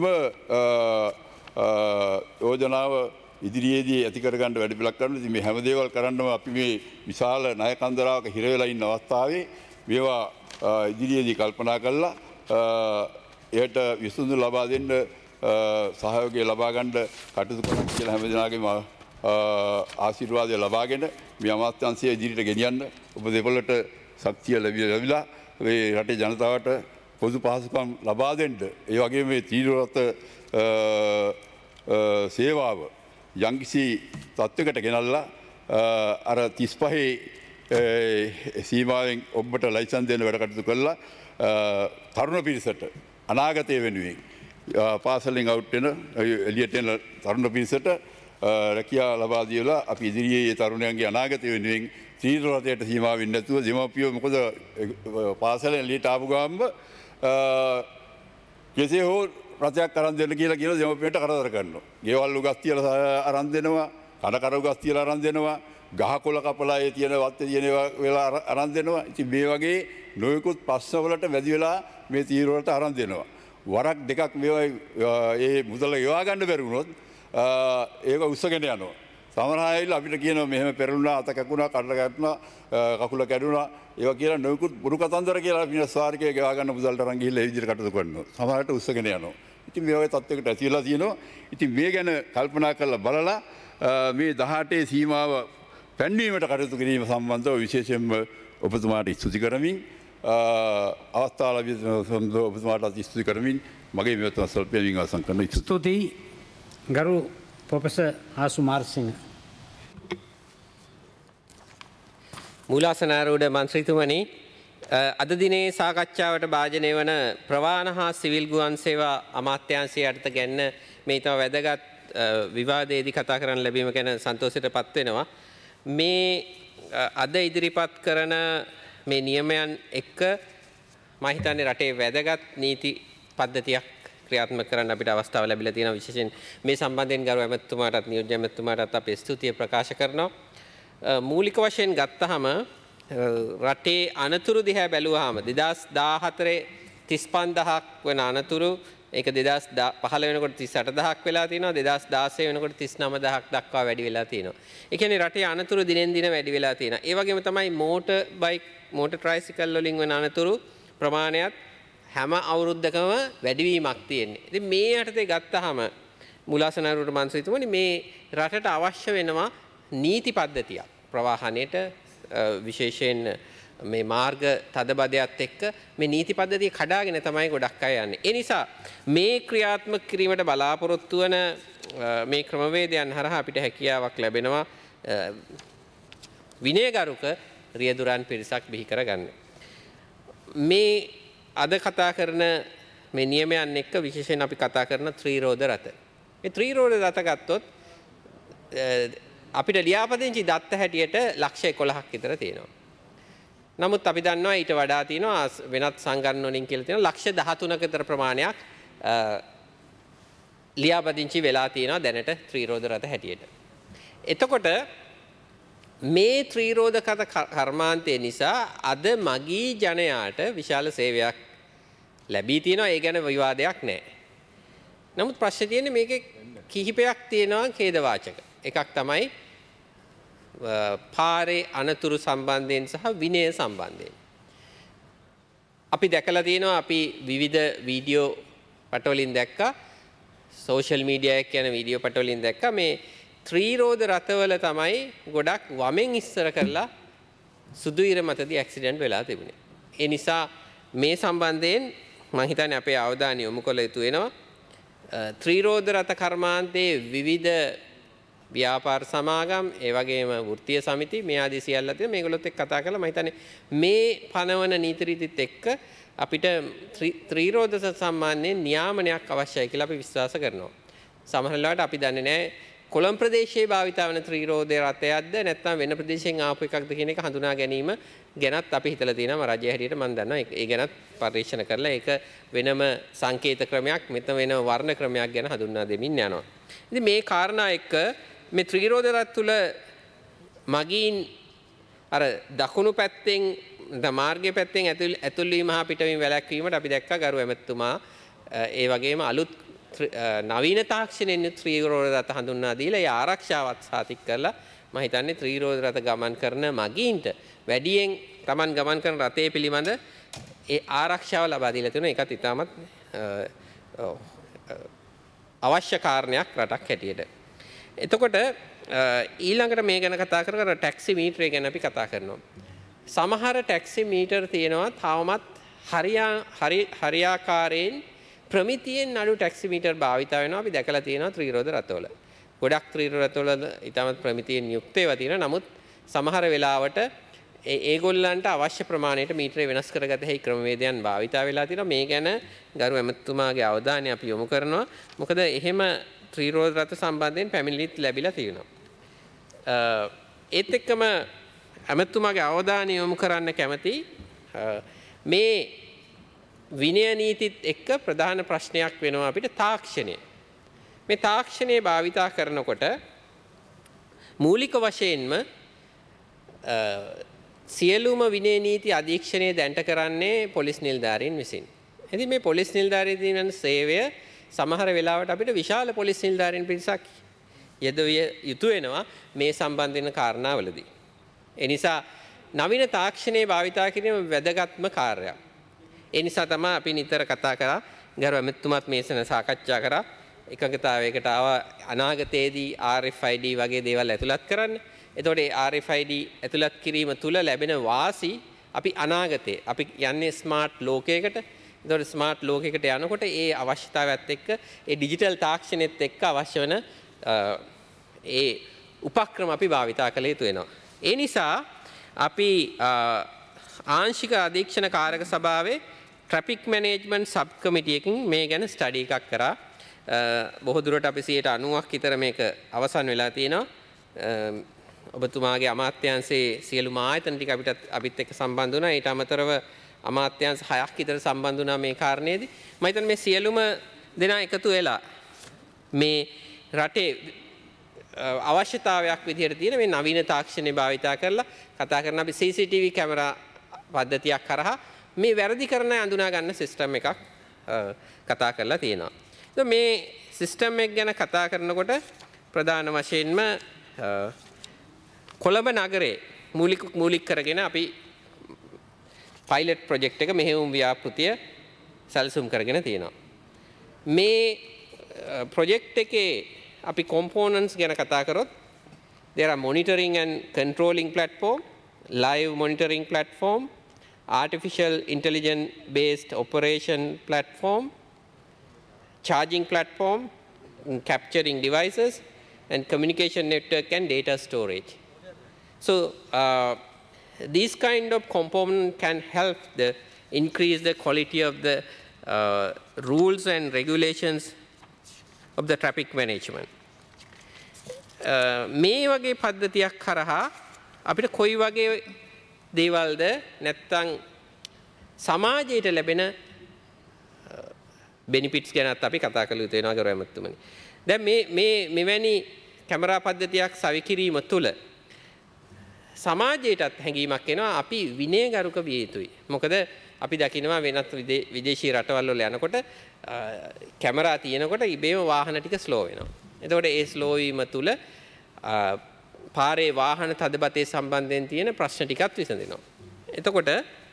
යෝජනාව ඉදිරියේදී ඇති කර ගන්න වැඩ පිළිවෙලක් කරනවා. ඉතින් මේ හැම දේවල් කරන්නම අපි මේ විශාල ණය කන්දරාවක හිර වෙලා ඉන්න අවස්ථාවේ මේවා ඉදිරියේදී කල්පනා කළා එයට විසඳුම් ලබා දෙන්න සහයෝගය ලබා ගන්න කටයුතු කරන්න කියලා හැම දිනාගේම ආශිර්වාදය ලබාගෙන මේ අමාත්‍යාංශය ඉදිරියට ගෙනියන්න ඔබ දෙපොළට ශක්තිය ලැබිලා මේ රටේ ජනතාවට පොදු පහසුකම් ලබා දෙන්න ඒ වගේම මේ තීව්‍රත සේවාව යම්කිසි තත්ත්වයකට ගෙනල්ලා අර තිස් පහේ සීමාවෙන් ඔබට ලයිසන් දෙන්න වැඩ කටයුතු කළා. තරුණ පිරිසට අනාගතය වෙනුවෙන් පාසලෙන් අවුට් වෙන එළියට එන තරුණ පිරිසට රැකියාව ලබා දීලා අපි ඉදිරියේ මේ තරුණයන්ගේ අනාගතය වෙනුවෙන් තීව්‍ර රටයට සීමා වෙන්නේ නැතුව දෙමාපියෝ මොකද පාසලෙන් එළියට ආපු ගාම කෙසේ හෝ රටයක් අරන් දෙන්න කියලා කියන දෙමාපියන්ට කරදර කරනවා. ගෙවල් උගස් තියලා අරන් දෙනවා, කඩ කර උගස් තියලා අරන් දෙනවා. ගහකොළ කපලා ඒ තියෙන වත්තේ තියෙන වෙලා අරන් දෙනවා. ඉතින් මේ වගේ නොයෙකුත් ප්‍රශ්න වලට වැඩි වෙලා මේ තීර වලට අරන් දෙනවා. වරක් දෙකක් මේවා ඒ මුදල ගෙවා ගන්න බැරි වුණොත් ඒක උස්සගෙන යනවා. සමහර අය අපිට කියනවා මෙහෙම පෙරළුණා, අත කැකුණා, කඩල කැඩුණා, කකුල කැඩුණා. ඒවා කියලා නොයෙකුත් බුරු කතන්දර කියලා විනාශ වාරිකය ගෙවා ගන්න මුදලට අරන් ගිහිල්ලා ඒ විදිහට කටයුතු කරනවා. සමහරට උස්සගෙන යනවා. ඉතින් මේ වගේ තත්යකට ඇතිලා තියෙනවා. ඉතින් මේ ගැන කල්පනා කරලා බලලා මේ දහඅටේ සීමාව පැන්වීමට කටයුතු කිරීම සම්බන්ධව විශේෂයෙන්ම ඔබතුමාට ස්තුති කරමින් අවස්ථාව ලැබී සම්බන්ධව ඔබතුමාට ස්තුති කරමින් මගේ මෙවතුම සල්පයෙන් අවසන් කරනවා. ස්තුතියි ගරු ප්‍රොෆෙසර් ආසු මාර්සිංහ. මූලාසනාරූඪ මන්ත්‍රීතුමනි, අද දිනේ සාකච්ඡාවට භාජනය වන ප්‍රවාහන හා සිවිල් ගුවන් සේවා අමාත්‍යාංශය යටත ගැන්න මේ තව වැදගත් විවාදයේදී කතා කරන්න ලැබීම ගැන සන්තෝෂයට පත් වෙනවා. මේ අද ඉදිරිපත් කරන මේ නියමයන් එක්ක මම හිතන්නේ රටේ වැදගත් නීති පද්ධතියක් ක්‍රියාත්මක කරන්න අපිට අවස්ථාව ලැබිලා තියෙනවා. විශේෂයෙන් මේ සම්බන්ධයෙන් ගරු ඇමතුමාටත් නියෝජ්‍ය ඇමතුමාටත් අපේ ස්තුතිය ප්‍රකාශ කරනවා. මූලික වශයෙන් ගත්තහම රටේ අනතුරු දිහා බැලුවාම දෙදාස් දාහතරේ තිස් පන්දහක් වෙන අනතුරු ඒක දෙදහස් පහළ වෙනකොට තිස් අට දහසක් වෙලා තියෙනවා. දෙදහස් දාසය වෙනකොට තිස් නවය දහසක් දක්වා වැඩි වෙලා තියෙනවා. ඒ කියන්නේ රටේ අනතුරු දිනෙන් දින වැඩි වෙලා තියෙනවා. ඒ වගේම තමයි මෝටර් බයික් මෝටර් ට්‍රයිසිකල් වලින් වෙන අනතුරු ප්‍රමාණයත් හැම අවුරුද්දකම වැඩිවීමක් තියෙන්නේ. ඉතින් මේ යටතේ ගත්තාම මුලාසනරුවට මන්ත්‍රීතුමනි මේ රටට අවශ්‍ය වෙනවා නීති පද්ධතියක්. ප්‍රවාහනයේට විශේෂයෙන් මේ මාර්ග තදබදයත් එක්ක මේ නීති පද්ධතිය කඩාගෙන තමයි ගොඩක් අය යන්නේ. ඒ නිසා මේ ක්‍රියාත්මක කිරීමට බලාපොරොත්තු වන මේ ක්‍රමවේදයන් හරහා අපිට හැකියාවක් ලැබෙනවා විනයගරුක රියදුරන් පිරිසක් බිහි කරගන්න. මේ අද කතා කරන මේ නියමයන් එක්ක විශේෂයෙන් අපි කතා කරන ත්‍රිරෝද රථ. මේ ත්‍රිරෝද රථ ගත්තොත් අපිට ලියාපදිංචි දත්ත හැටියට ලක්ෂ එකොළහක් විතර තියෙනවා. නමුත් අපි දන්නවා ඊට වඩා තියෙනවා වෙනත් සංගණන වලින් කියලා තියෙනවා ලක්ෂ දහතුනක විතර ප්‍රමාණයක් ලියාපදිංචි වෙලා තියෙනවා දැනට ත්‍රිරෝද රථ හැටියට. එතකොට මේ ත්‍රිරෝධ කර්මාන්තය නිසා අද මගී ජනයාට විශාල සේවයක් ලැබී තියෙනවා. ඒ ගැන විවාදයක් නැහැ. නමුත් ප්‍රශ්නේ තියෙන්නේ මේකේ කිහිපයක් තියෙනවා ඛේදවාචක. එකක් තමයි පාරේ අනතුරු සම්බන්ධයෙන් සහ විනය සම්බන්ධයෙන්. අපි දැකලා තියෙනවා අපි විවිධ වීඩියෝ පටවලින් දැක්කා සෝෂල් මීඩියා එක යන වීඩියෝ පටවලින් දැක්කා මේ ත්‍රිරෝධ රථවල තමයි ගොඩක් වමෙන් ඉස්සර කරලා සුදු ඉර මතදී ඇක්සිඩන්ට් වෙලා තිබුණේ. ඒ නිසා මේ සම්බන්ධයෙන් මම හිතන්නේ අපේ අවධානය යොමු කළ යුතු වෙනවා. ත්‍රිරෝධ රථ කර්මාන්තයේ විවිධ ව්‍යාපාර සමාගම් ඒ වගේම වෘත්තීය සමිති මේ ආදී සියල්ල තියෙන මේගොල්ලොත් එක්ක කතා කරලා මම හිතන්නේ මේ පනවන නීති රීතිත් එක්ක අපිට ත්‍රිරෝධ සම්මානයේ නියාමනයක් අවශ්‍යයි කියලා අපි විශ්වාස කරනවා. සමහර වෙලාවට අපි දන්නේ නැහැ කොළඹ ප්‍රදේශයේ භාවිතා වන ත්‍රිරෝධ රථයක්ද නැත්නම් වෙන ප්‍රදේශයෙන් ආපු එකක්ද කියන එක හඳුනා ගැනීම ගැනත් අපි හිතලා තියෙනවා. රජය හැටියට මම දන්නවා ඒ ගැනත් පරීක්ෂණ කරලා ඒක වෙනම සංකේත ක්‍රමයක් මෙතන වෙන වර්ණ ක්‍රමයක් ගැන හඳුන්වා දෙමින් යනවා. ඉතින් මේ කාරණා එක්ක මේ ත්‍රිරෝධ රථ තුල මගීන් අර දකුණු පැත්තෙන් මාර්ගයේ පැත්තෙන් ඇතුල් වීම හා පිටවීම වැළැක්වීමට අපි දැක්කා ගරු ඇමතුමා ඒ වගේම අලුත් නවීන තාක්ෂණයෙන් ත්‍රිරෝධ රථ හඳුන්වා දීලා ඒ ආරක්ෂාවත් සාතික කරලා මම හිතන්නේ ත්‍රිරෝධ රථ ගමන් කරන මගීන්ට වැඩියෙන් Taman ගමන් කරන රථයේ පිළිබඳ ඒ ආරක්ෂාව ලබා දීලා තියෙනවා. ඒකත් ඉතාමත් අවශ්‍ය කාරණයක් රටක් හැටියට. එතකොට ඊළඟට මේ ගැන කතා කර කර ටැක්සි මීටරය ගැන අපි කතා කරනවා. සමහර ටැක්සි මීටර තියෙනවා තාමත් හරියාකාරයෙන් ප්‍රමිතියෙන් නඩු ටැක්සි මීටර් භාවිත වෙනවා. අපි දැකලා තියෙනවා ත්‍රිරෝධ රථවල. ගොඩක් ත්‍රිරෝධ රථවල ඉතාමත් ප්‍රමිතියෙන් යුක්ත ඒවා තියෙනවා. නමුත් සමහර වෙලාවට ඒ ඒගොල්ලන්ට අවශ්‍ය ප්‍රමාණයට මීටරේ වෙනස් කරගත හැකි ක්‍රමවේදයන් භාවිත වෙලා තියෙනවා. මේ ගැන ගරු ඇමතුමාගේ අවධානය අපි යොමු කරනවා. මොකද එහෙම ත්‍රිරෝධ රථ සම්බන්ධයෙන් පැමිණිලිත් ලැබිලා තියෙනවා. ඒත් එක්කම ඇමතුමාගේ අවධානය යොමු කරන්න කැමති මේ විනය නීතිත් එක්ක ප්‍රධාන ප්‍රශ්නයක් වෙනවා අපිට තාක්ෂණය. මේ තාක්ෂණය භාවිතා කරනකොට මූලික වශයෙන්ම සියලුම විනය නීති අධීක්ෂණය දැන්ට කරන්නේ පොලිස් නිලධාරීන් විසින්. ඉතින් මේ පොලිස් නිලධාරීන් දෙන සේවය සමහර වෙලාවට අපිට විශාල පොලිස් නිලධාරීන් පිරිසක් යෙදවිය යුතු වෙනවා මේ සම්බන්ධ වෙන කාරණාවලදී. ඒ නිසා නවීන තාක්ෂණය භාවිතා කිරීම වැදගත්ම කාර්යයක්. ඒ නිසා තමයි අපි නිතර කතා කරා ගරු ඇමතුමාත් මේ සෙන සාකච්ඡා කරා එකඟතාවයකට ආවා අනාගතයේදී ආර් එෆ් ආයි ඩී වගේ දේවල් ඇතුළත් කරන්න. එතකොට ඒ ආර් එෆ් ආයි ඩී ඇතුළත් කිරීම තුළ ලැබෙන වාසි අපි අනාගතේ අපි යන්නේ ස්මාර්ට් ලෝකයකට. එතකොට ස්මාර්ට් ලෝකයකට යනකොට ඒ අවශ්‍යතාවයත් එක්ක ඒ ඩිජිටල් තාක්ෂණයත් එක්ක අවශ්‍ය වෙන ඒ උපක්‍රම අපි භාවිතා කළ යුතු වෙනවා. ඒ නිසා අපි ආංශික අධීක්ෂණ කාරක සභාවේ ට්‍රැෆික් මැනේජ්මන්ට් සබ් කමිටි එකකින් මේ ගැන ස්ටඩි එකක් කරා. බොහෝ දුරට අපි සියයට අනූවක් විතර මේක අවසන් වෙලා තියෙනවා. ඔබතුමාගේ අමාත්‍යාංශයේ සියලුම ආයතන ටික අපිට අපිත් එක්ක සම්බන්ධ වුණා. ඊට අමතරව අමාත්‍යාංශ හයක් විතර සම්බන්ධ වුණා මේ කාරණේදී. මම හිතන්නේ මේ සියලුම දෙනා එකතු වෙලා මේ රටේ අවශ්‍යතාවයක් විදිහට තියෙන මේ නවීන තාක්ෂණය භාවිතා කරලා කතා කරන අපි සී සී ටී වී කැමරා පද්ධතියක් කරහා මේ වැරදි කරන අඳුනා ගන්න සිස්ටම් එකක් කතා කරලා තියෙනවා. මේ සිස්ටම් එක ගැන කතා කරනකොට ප්‍රධාන වශයෙන්ම කොළඹ නගරේ මූලික මූලික කරගෙන අපි පයිලට් ප්‍රොජෙක්ට් එක මෙහෙයුම් ව්‍යාපෘතිය සැලසුම් කරගෙන තියෙනවා. මේ ප්‍රොජෙක්ට් එකේ අපි components ගැන කතා කරොත් there are monitoring and controlling platform, live monitoring platform, artificial intelligence based operation platform, charging platform, capturing devices, and communication network and data storage. So uh, these kind of components can help the increase the quality of the uh, rules and regulations of the traffic management. මේ වගේ පද්ධතියක් කරහා අපිට කොයි වගේ දේවල්ද නැත්තම් සමාජයට ලැබෙන benefits ගැනත් අපි කතා කළ යුතු වෙනවා ගෞරව ඇමතුමනි. දැන් මේ මේ මෙවැනි කැමරා පද්ධතියක් සවිකිරීම තුළ සමාජයටත් හැඟීමක් එනවා අපි විනයගරුක විය යුතුයි. මොකද අපි දකිනවා වෙනත් විදේශීය රටවල් වල යනකොට කැමරා තියෙනකොට ඉබේම වාහන ටික ස්ලෝ වෙනවා. එතකොට ඒ ස්ලෝ වීම තුළ පාරේ වාහන තදබතේ සම්බන්ධයෙන් තියෙන ප්‍රශ්න ටිකත් විසඳෙනවා. එතකොට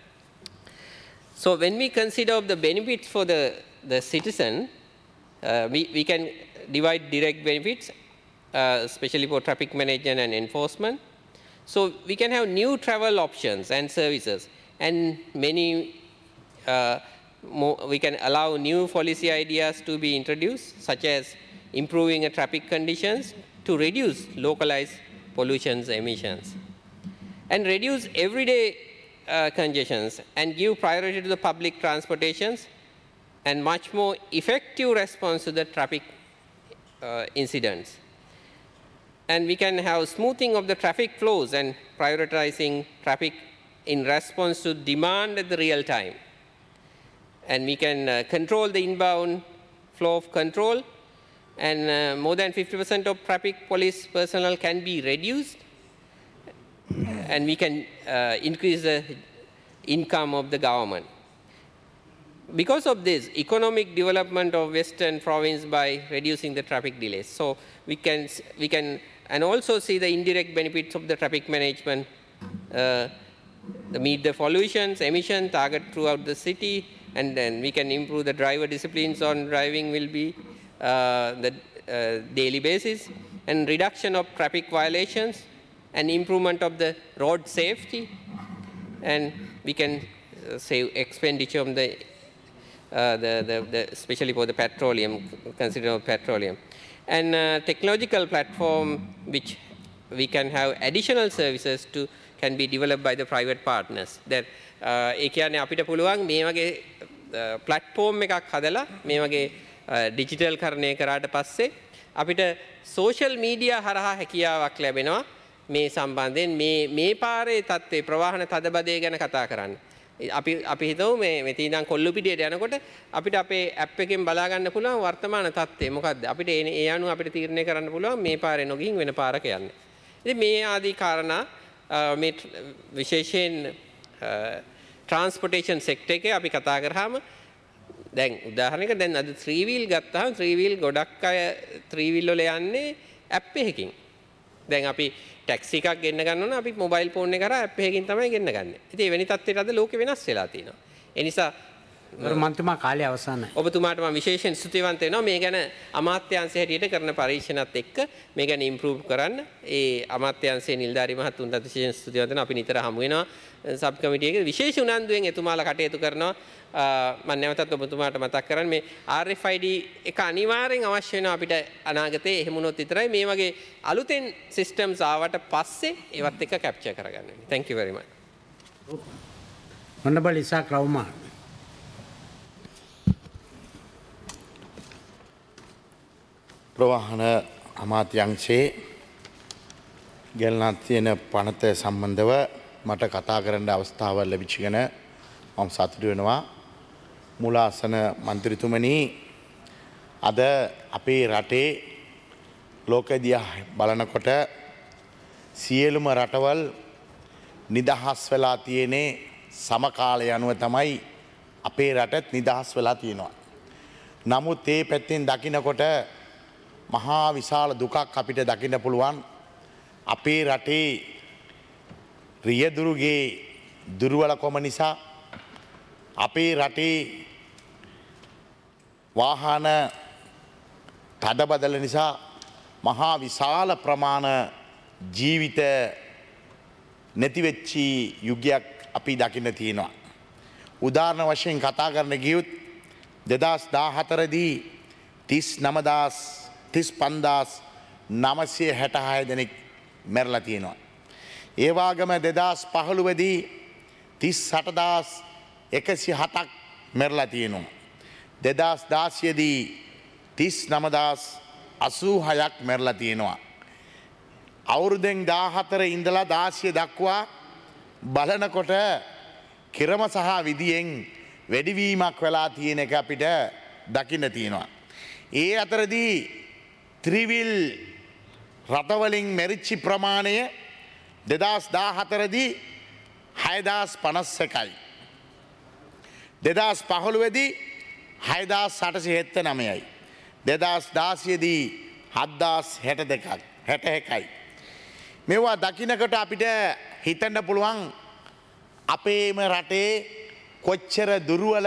so when we consider of the benefits for the the citizen uh, we we can divide direct benefits uh, especially for traffic management and enforcement. So we can have new travel options and services and many uh, more, we can allow new policy ideas to be introduced such as improving the traffic conditions to reduce localized pollution emissions and reduce everyday uh, congestions and give priority to the public transportations and much more effective response to the traffic uh, incidents. And we can have smoothing of the traffic flows and prioritizing traffic in response to demand at the real time. And we can uh, control the inbound flow of control and uh, more than fifty percent of traffic police personnel can be reduced and we can uh, increase the income of the government. Because of this, economic development of Western province by reducing the traffic delays. So we can, we can and also see the indirect benefits of the traffic management, uh, the meet the pollutions, emission target throughout the city, and then we can improve the driver disciplines on driving will be uh, the uh, daily basis, and reduction of traffic violations, and improvement of the road safety, and we can uh, save expenditure on the, uh, the, the, the especially for the petroleum, consider petroleum. And uh, technological platform which we can have additional services to can be developed by the private partners. That ඒ කියන්නේ අපිට පුළුවන් මේ වගේ platform එකක් හදලා මේ වගේ digital කරණය කරාට පස්සේ අපිට social media හරහා හැකියාවක් ලැබෙනවා මේ සම්බන්ධයෙන් මේ මේ පාරේ තත්ත්වේ ප්‍රවාහන තදබදය ගැන කතා කරන්න. අපි අපි හිතමු මේ මෙතන ඉඳන් කොල්ලුපිටියට යනකොට අපිට අපේ ඇප් එකෙන් බලා ගන්න පුළුවන් වර්තමාන තත්ත්වය මොකද්ද අපිට ඒ අනුව අපිට තීරණය කරන්න පුළුවන් මේ පාරේ නොගිහින් වෙන පාරක යන්න. ඉතින් මේ ආදී කාරණා මේ විශේෂයෙන් transportation sector එකේ අපි කතා කරාම දැන් උදාහරණයක දැන් අද three wheel ගත්තාම three wheel ගොඩක් අය three wheel වල යන්නේ ඇප් එකකින්. දැන් අපි ටැක්සි එකක් ගෙන්න ගන්න ඕන අපි මොබයිල් ෆෝන් එක කරා ඇප් එකකින් තමයි ගෙන්න ගන්න. ඉතින් එවැනි තත්ත්වයකට අද ලෝකෙ වෙනස් වෙලා තියෙනවා. ඒ නිසා මන්තුමා කාලය අවසන්යි. ඔබතුමාට මම විශේෂයෙන් ස්තුතිවන්ත වෙනවා මේ ගැන අමාත්‍යාංශය හැටියට කරන පරීක්ෂණත් එක්ක මේ ගැන ඉම්ප්‍රූව් කරන්න. ඒ අමාත්‍යාංශයේ නිලධාරි මහතුන්ට විශේෂයෙන් ස්තුතිවන්ත වෙනවා. අපි නිතර හමු වෙනවා සබ් කමිටි එකේ විශේෂ උනන්දුවෙන් එතුමාලා කටයුතු කරනවා. මම නැවතත් ඔබතුමාට මතක් කරන්නේ මේ R F I D එක අනිවාර්යෙන් අවශ්‍ය වෙනවා අපිට අනාගතේ එහෙම වුණොත් විතරයි මේ වගේ අලුතෙන් සිස්ටම්ස් ආවට පස්සේ ඒවත් එක කැප්චර් කරගන්න වෙන්නේ. Thank you very much. Honorable Isaac Rahman. ප්‍රවාහන අමාත්‍යංශයේ ගෙල්ලත් තියෙන පනත සම්බන්ධව මට කතා කරන්න අවස්ථාව ලැබිච්ච ගැන මම සතුටු වෙනවා. මුලාසන මන්ත්‍රීතුමනි අද අපේ රටේ ලෝකෙ දිහා බලනකොට සියලුම රටවල් නිදහස් වෙලා තියෙන්නේ සමකාලය අනුව තමයි අපේ රටත් නිදහස් වෙලා තියෙනවා. නමුත් ඒ පැත්තෙන් දකිනකොට මහා විශාල දුකක් අපිට දකින්න පුළුවන්. අපේ රටේ රියදුරුගේ දුර්වලකම නිසා අපේ රටේ වාහන තදබදල නිසා මහා විශාල ප්‍රමාණ ජීවිත නැතිවෙච්චි යුගයක් අපි දකින්න තියෙනවා. උදාහරණ වශයෙන් කතා කරන ගියුත් දෙදස් දාහතරදී තිස් නමදාස් තිස් පන්දාස් නමසය හැටහය දෙනෙක් මැරලා තියෙනවා. ඒවාගම දෙදස් පහළුවදී තිස් සටදාස් එකසි හතක් මැරලා තියෙනවා. දෙදස් දාසියදී තිස් නමදාස් අසූ හයක් මැරලා තියෙනවා. අවුරුදෙන් දාහතර ඉඳලා දාසිය දක්වා බලනකොට කිරම සහ විදියෙන් වැඩිවීමක් වෙලා තියෙන එක අපිට දකින්න තියෙනවා. ඒ අතරදී ත්‍රිවිල් රටවලින් මැරිච්චි ප්‍රමාණය දෙදස් දාහතරදී හයදාස් පනස් එකයි. දෙදස් පහළුවදී හයදාස් සටසි හෙත්ත නමයයි. දෙදස් දාසියදී හද්දාස් හැට දෙකක් හැට එකයි. මෙවා දකිනකට අපිට හිතන්න පුළුවන් අපේම රටේ කොච්චර දුරුවල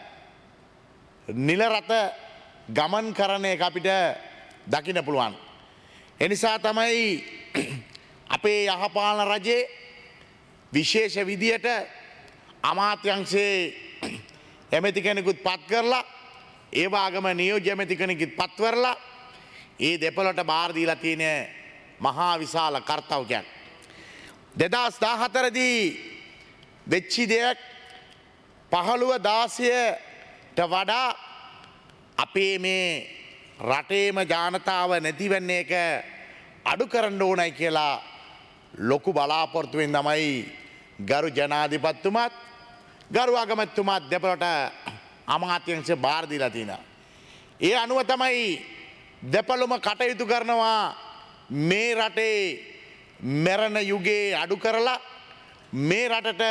නිලරත ගමන් කරන එක අපිට දකින්න පුළුවන්. එනිසා තමයි අපේ යහපාලන රජයේ විශේෂ විදියට අමාත්‍යංශයේ ඇමති කෙනෙකුත් පත් කරලා ඒවාගම නියෝජ්‍ය ඇමති කෙනෙකුත් පත්වරලා ඒ දෙපළට බාර දීලා තියෙන මහා විශාල කර්තව්‍යයක්. දෙදස් දාහතරදී වෙච්චි දෙයක් පහළුව දාසයට වඩා අපේ මේ රටේම ජානතාව නැතිවන්නේ එක අඩු කරන්න ඕනයි කියලා ලොකු බලාපොරොත්තුවෙන් තමයි ගරු ජනාධිපතිතුමත් ගරු අගමැතිතුමාත් දෙපළට අමාත්‍යංශ බාර දීලා තියෙනවා. ඒ අනුව තමයි දෙපළම කටයුතු කරනවා මේ රටේ මැරණ යුගයේ අඩු කරලා මේ රටට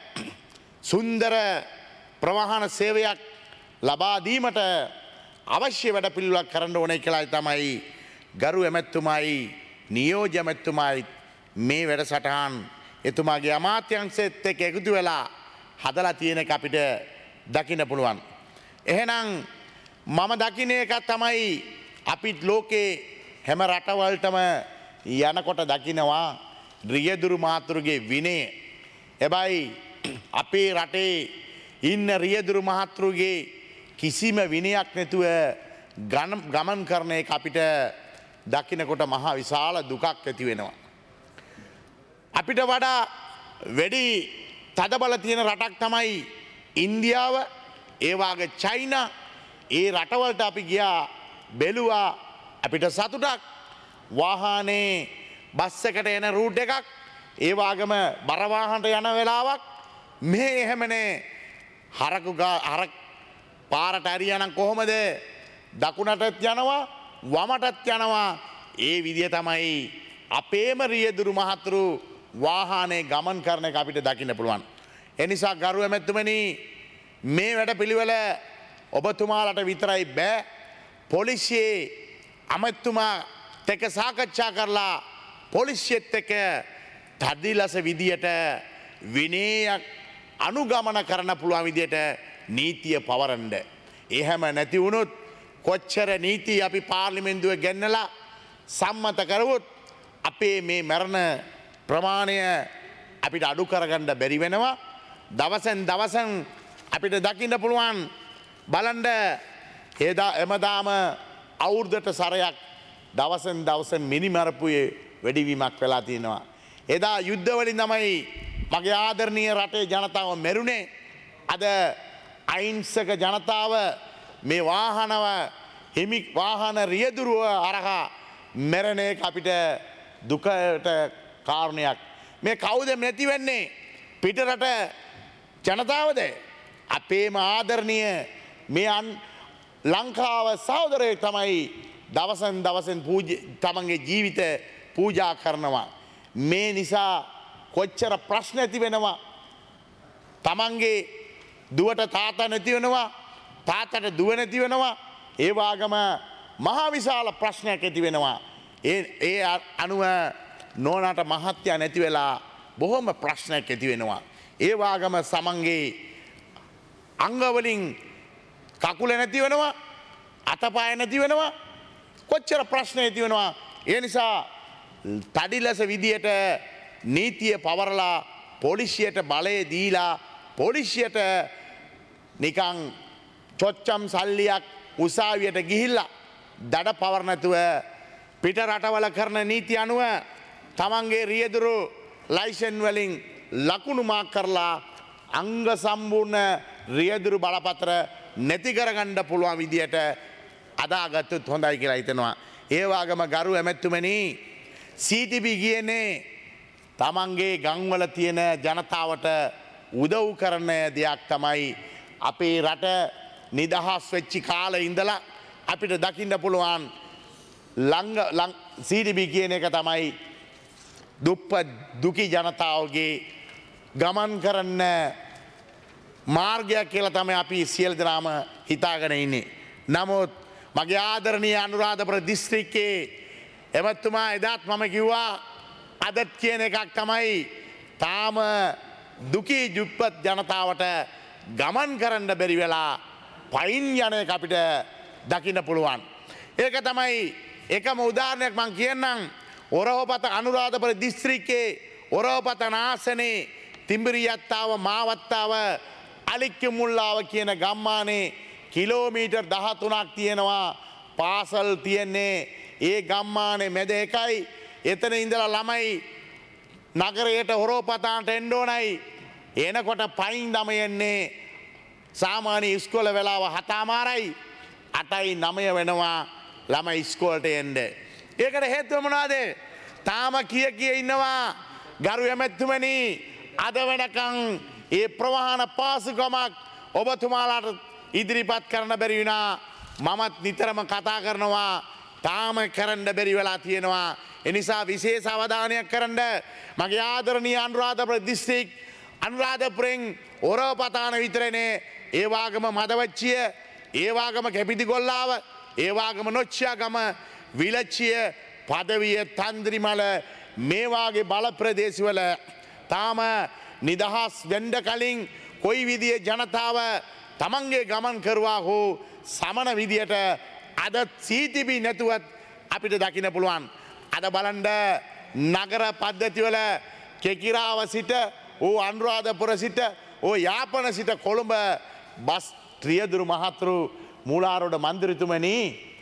සුන්දර ප්‍රවාහන සේවයක් ලබා දීමට අවශ්‍ය වැඩ පිළිවෙලක් කරන්න ඕනේ කියලා තමයි ගරු ඇමැතිතුමායි නියෝජ්‍ය ඇමැතිතුමායි මේ වැඩසටහන් එතුමාගේ අමාත්‍යංශෙත් එක්ක එකතු වෙලා හදලා තියෙන එක අපිට දකින්න පුළුවන්. එහෙනම් මම දකින්න එක තමයි අපිත් ලෝකේ හැම රටවලටම යනකොට දකිනවා රියදුරු මාතෘගේ විනය. හැබැයි අපේ රටේ ඉන්න රියදුරු මහත්තුරුගේ කිසිම විනයක් නැතුව ගමන් කරන එක අපිට දකිනකොට මහා විශාල දුකක් ඇති වෙනවා. අපිට වඩා වැඩි තදබල තියෙන රටක් තමයි ඉන්දියාව, ඒ වාගේ චයිනා. ඒ රටවලට අපි ගියා බැලුවා අපිට සතුටක්. වාහනේ බස් එකට එන රූට් එකක් ඒ වාගේම බර වාහනට යන වෙලාවක් මේ එහෙමනේ හරකු හරක් පාරට හරියනම් කොහොමද දකුණටත් යනවා වමටත් යනවා. ඒ විදිය තමයි අපේම රියදුරු මහතුරු වාහනේ ගමන් කරන එක අපිට දකින්න පුළුවන්. ඒ නිසා ගරු ඇමැතිතුමනි මේ වැඩ පිළිවෙල ඔබතුමාලට විතරයි බෑ. පොලිසියේ අමැතිතුමා එක්ක සාකච්ඡා කරලා පොලිසියත් එක්ක තදිලස විදියට විනයක් අනුගමන කරන්න පුළුවන් විදියට නීතිය පවරන්න. එහෙම නැති වුණොත් කොච්චර නීති අපි පාර්ලිමේන්තුවේ ගෙන්නලා සම්මත කරුවොත් අපේ මේ මරණ ප්‍රමාණය අපිට අඩු කරගන්න බැරි වෙනවා. දවසෙන් දවසන් අපිට දකින්න පුළුවන් බලන්න එදා එමදාම අවුරුද්දට සරයක් දවසෙන් දවසෙන් මිනිමරපුයේ වැඩිවීමක් වෙලා තියෙනවා. එදා යුද්ධවලින් තමයි මගේ ආදරණීය රටේ ජනතාව මැරුණේ. අද අහිංසක ජනතාව මේ වාහනව හිමි වාහන රියදුරුව අරහා මැරෙන එක අපිට දුකට කාරණයක්. මේ කවුද නැති වෙන්නේ? පිටරට ජනතාවද? අපේම ආදරණීය මේ ලංකාව සහෝදරයෙක් තමයි දවසෙන් දවසෙන් තමන්ගේ ජීවිත පූජා කරනවා. මේ නිසා කොච්චර ප්‍රශ්න ඇති වෙනවා. තමන්ගේ දුවට තාත්තා නැති වෙනවා. තාත්තට දුව නැති වෙනවා. ඒවාගම මහාවිශාල ප්‍රශ්නයක් ඇති වෙනවා. ඒ අනුව නෝනට මහත්යා නැති වෙලා බොහොම ප්‍රශ්නයක් ඇති වෙනවා. ඒවාගම සමන්ගේ අංගවලින් කකුල නැති වෙනවා, අතපාය නැති වෙනවා, කොච්චර ප්‍රශ්න ඇති වෙනවා. ඒ නිසා තඩි ලෙස විදියට නීතිය පවරලා පොලිසියට බලය දීලා පොලිසියට නිකං චොච්චම් සල්ලියක් උසාවියට ගිහිල්ලා දඩ පවර නැතුව පිට රටවල කරන නීති අනුව තමන්ගේ රියදුරු ලයිසන් වලින් ලකුණු මාක් කරලා අංග සම්පූර්ණ රියදුරු බලපත්‍ර නැති කරගන්න පුළුවන් විදියට අදාගත්තොත් හොඳයි කියලා හිතනවා. ඒ වගේම ගරු ඇමැතුමනි සී ටී බී කියන්නේ තමන්ගේ ගම්වල තියෙන ජනතාවට උදව් කරන දෙයක් තමයි. අපේ රට නිදහස් වෙච්චි කාලේ ඉඳලා අපිට දකින්න පුළුවන් ළඟ සී ටී බී කියන එක තමයි දුප්පත් දුකී ජනතාවගේ ගමන් කරන්න මාර්ගයක් කියලා තමයි අපි සියලු දෙනාම හිතාගෙන ඉන්නේ. නමුත් මගේ ආදරණීය අනුරාධපුර දිස්ත්‍රික්කයේ එමෙතුමා එදාත් මම කිව්වා අදත් කියන එකක් තමයි තාම දුකී දුප්පත් ජනතාවට ගමන් කරන්න බැරි වෙලා පයින් යන එක අපිට දකින්න පුළුවන්. ඒක තමයි එකම උදාහරණයක් මම කියන්නම්. ඔරවපත අනුරාධපුර දිස්ත්‍රික්කයේ ඔරවපත නාසනේ තිඹිරියත්තාව මාවත්තාව අලික්කමුල්ලාව කියන ගම්මානේ කිලෝමීටර් දහතුනක් තියෙනවා පාසල් තියෙන්නේ. ඒ ගම්මානේ මැද එකයි. එතන ඉඳලා ළමයි නගරයට හොරෝපතාන්ට එන්න ඕනයි. එනකොට පයින් දම යන්නේ සාමාන්‍ය ඉස්කෝල වෙලාව හතමාරයි අටයි නවය වෙනවා ළමයි ඉස්කෝලට එන්න. ඒකට හේතුව මොනවාද? තාම කිය කිය ඉන්නවා ගරු ඇමැතුමනි අද වෙනකන් ඒ ප්‍රවාහන පාසුකමක් ඔබතුමාලාට ඉදිරිපත් කරන්න බැරි වුණා. මමත් නිතරම කතා කරනවා තාම කරන්න බැරි වෙලා තියෙනවා. එනිසා විශේෂ අවධානයක් කරන්න මගේ ආදරණීය අනුරාධපුර දිස්ත්‍රික් අනුරාධපුරෙන් ඔරවපතාන විතරනේ ඒ වාගම මදවච්චිය ඒ වාගම කැපිටිගොල්ලාව ඒ වාගම නොච්චියාගම විලච්චිය පදවිය තන්ද්‍රිමල මේ වාගේ බල ප්‍රදේශවල තාම නිදහස් වෙන්න කලින් කොයි විදිහේ ජනතාව තමන්ගේ ගමන් කරුවා හෝ සමන විදියට අද සී ටී බී නැතුවත් අපිට දකින්න පුළුවන්. අද බලන්න නගර පද්ධතිවල කෙකිරාව සිට ඕ අනුරාධපුර සිට ඕ යාපන සිට කොළඹ බස් ත්‍රියදුරු මහතුරු මූලාරෝඩ මන්දිරතුමනි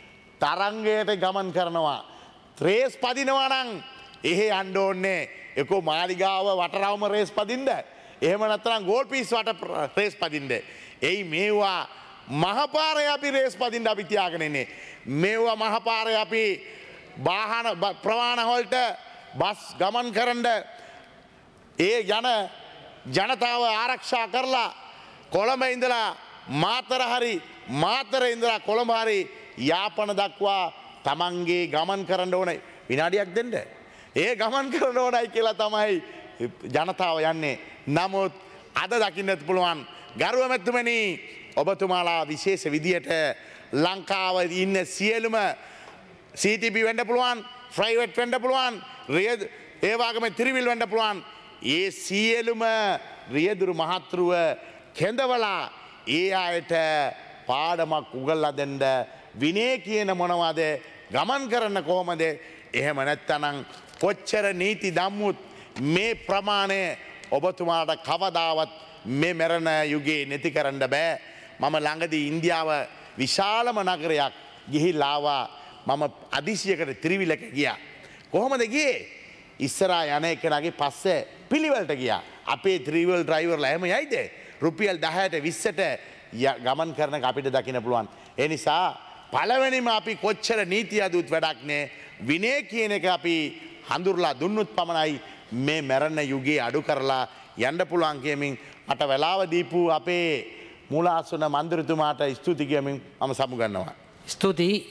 තරංගයට ගමන් කරනවා. රේස් පදිනවා නම් එහෙ යන්න ඕනේ එක්කෝ මාලිගාව වටරවුම රේස් පදින්න. එහෙම නැත්නම් ගෝල් පීස් වට රේස් පදින්න. එයි මේවා මහපාරේ අපි රේස් පදින්න අපි තියාගෙන ඉන්නේ. මේවා මහපාරේ අපි වාහන ප්‍රවාහන වලට බස් ගමන් කරන්න ඒ යන ජනතාව ආරක්ෂා කරලා කොළඹ ඉඳලා මාතර හරි මාතර ඉඳලා කොළඹ හරි යාපන දක්වා තමන්ගේ ගමන් කරන්න ඕනේ විනාඩියක් දෙන්න. ඒ ගමන් කරන්න ඕනයි කියලා තමයි ජනතාව යන්නේ. නමුත් අද දකින්නත් පුළුවන් ගරු ඇමැතුමනි ඔබතුමාලා විශේෂ විදියට ලංකාව ඉන්න සියලුම සී ටී බී වෙන්න පුළුවන්, ප්‍රයිවට් වෙන්න පුළුවන්, ඒ වගේම ත්‍රිවිල් වෙන්න පුළුවන්. ඒ සියලුම රියදුරු මහත්රුව කෙඳවලා ඒ අයට පාඩමක් උගල්ලා දෙන්න විනය කියන මොනවද ගමන් කරන්න කොහොමද? එහෙම නැත්තනම් කොච්චර නීති දම්මුත් මේ ප්‍රමාණය ඔබතුමාට කවදාවත් මේ මරණ යුගයේ නැති කරන්න බෑ. මම ළඟදී ඉන්දියාව විශාලම නගරයක් ගිහිල්ලා ආවා. මම අදිසියකට ත්‍රිවිලක ගියා. කොහොමද ගියේ? ඉස්සරහා යන එකනගේ පස්සේ පිළිවෙලට ගියා. අපේ ත්‍රිවිල් ඩ්‍රයිවර්ලා එහෙම යයිද? රුපියල් දහයට විස්සට ගමන් කරන එක අපිට දකින්න පුළුවන්. ඒ නිසා පළවෙනිම අපි කොච්චර නීති අදුත් වැඩක් නෑ. විනය කියන එක අපි හඳුරලා දුන්නොත් පමණයි මේ මරණ යුගයේ අඩු කරලා යන්න පුළුවන් කියමින් මට වෙලාව දීපු අපේ මූලාසන මන්ත්‍රීතුමාට ස්තුති කියමින් මම සමුගන්නවා. ස්තුතියි.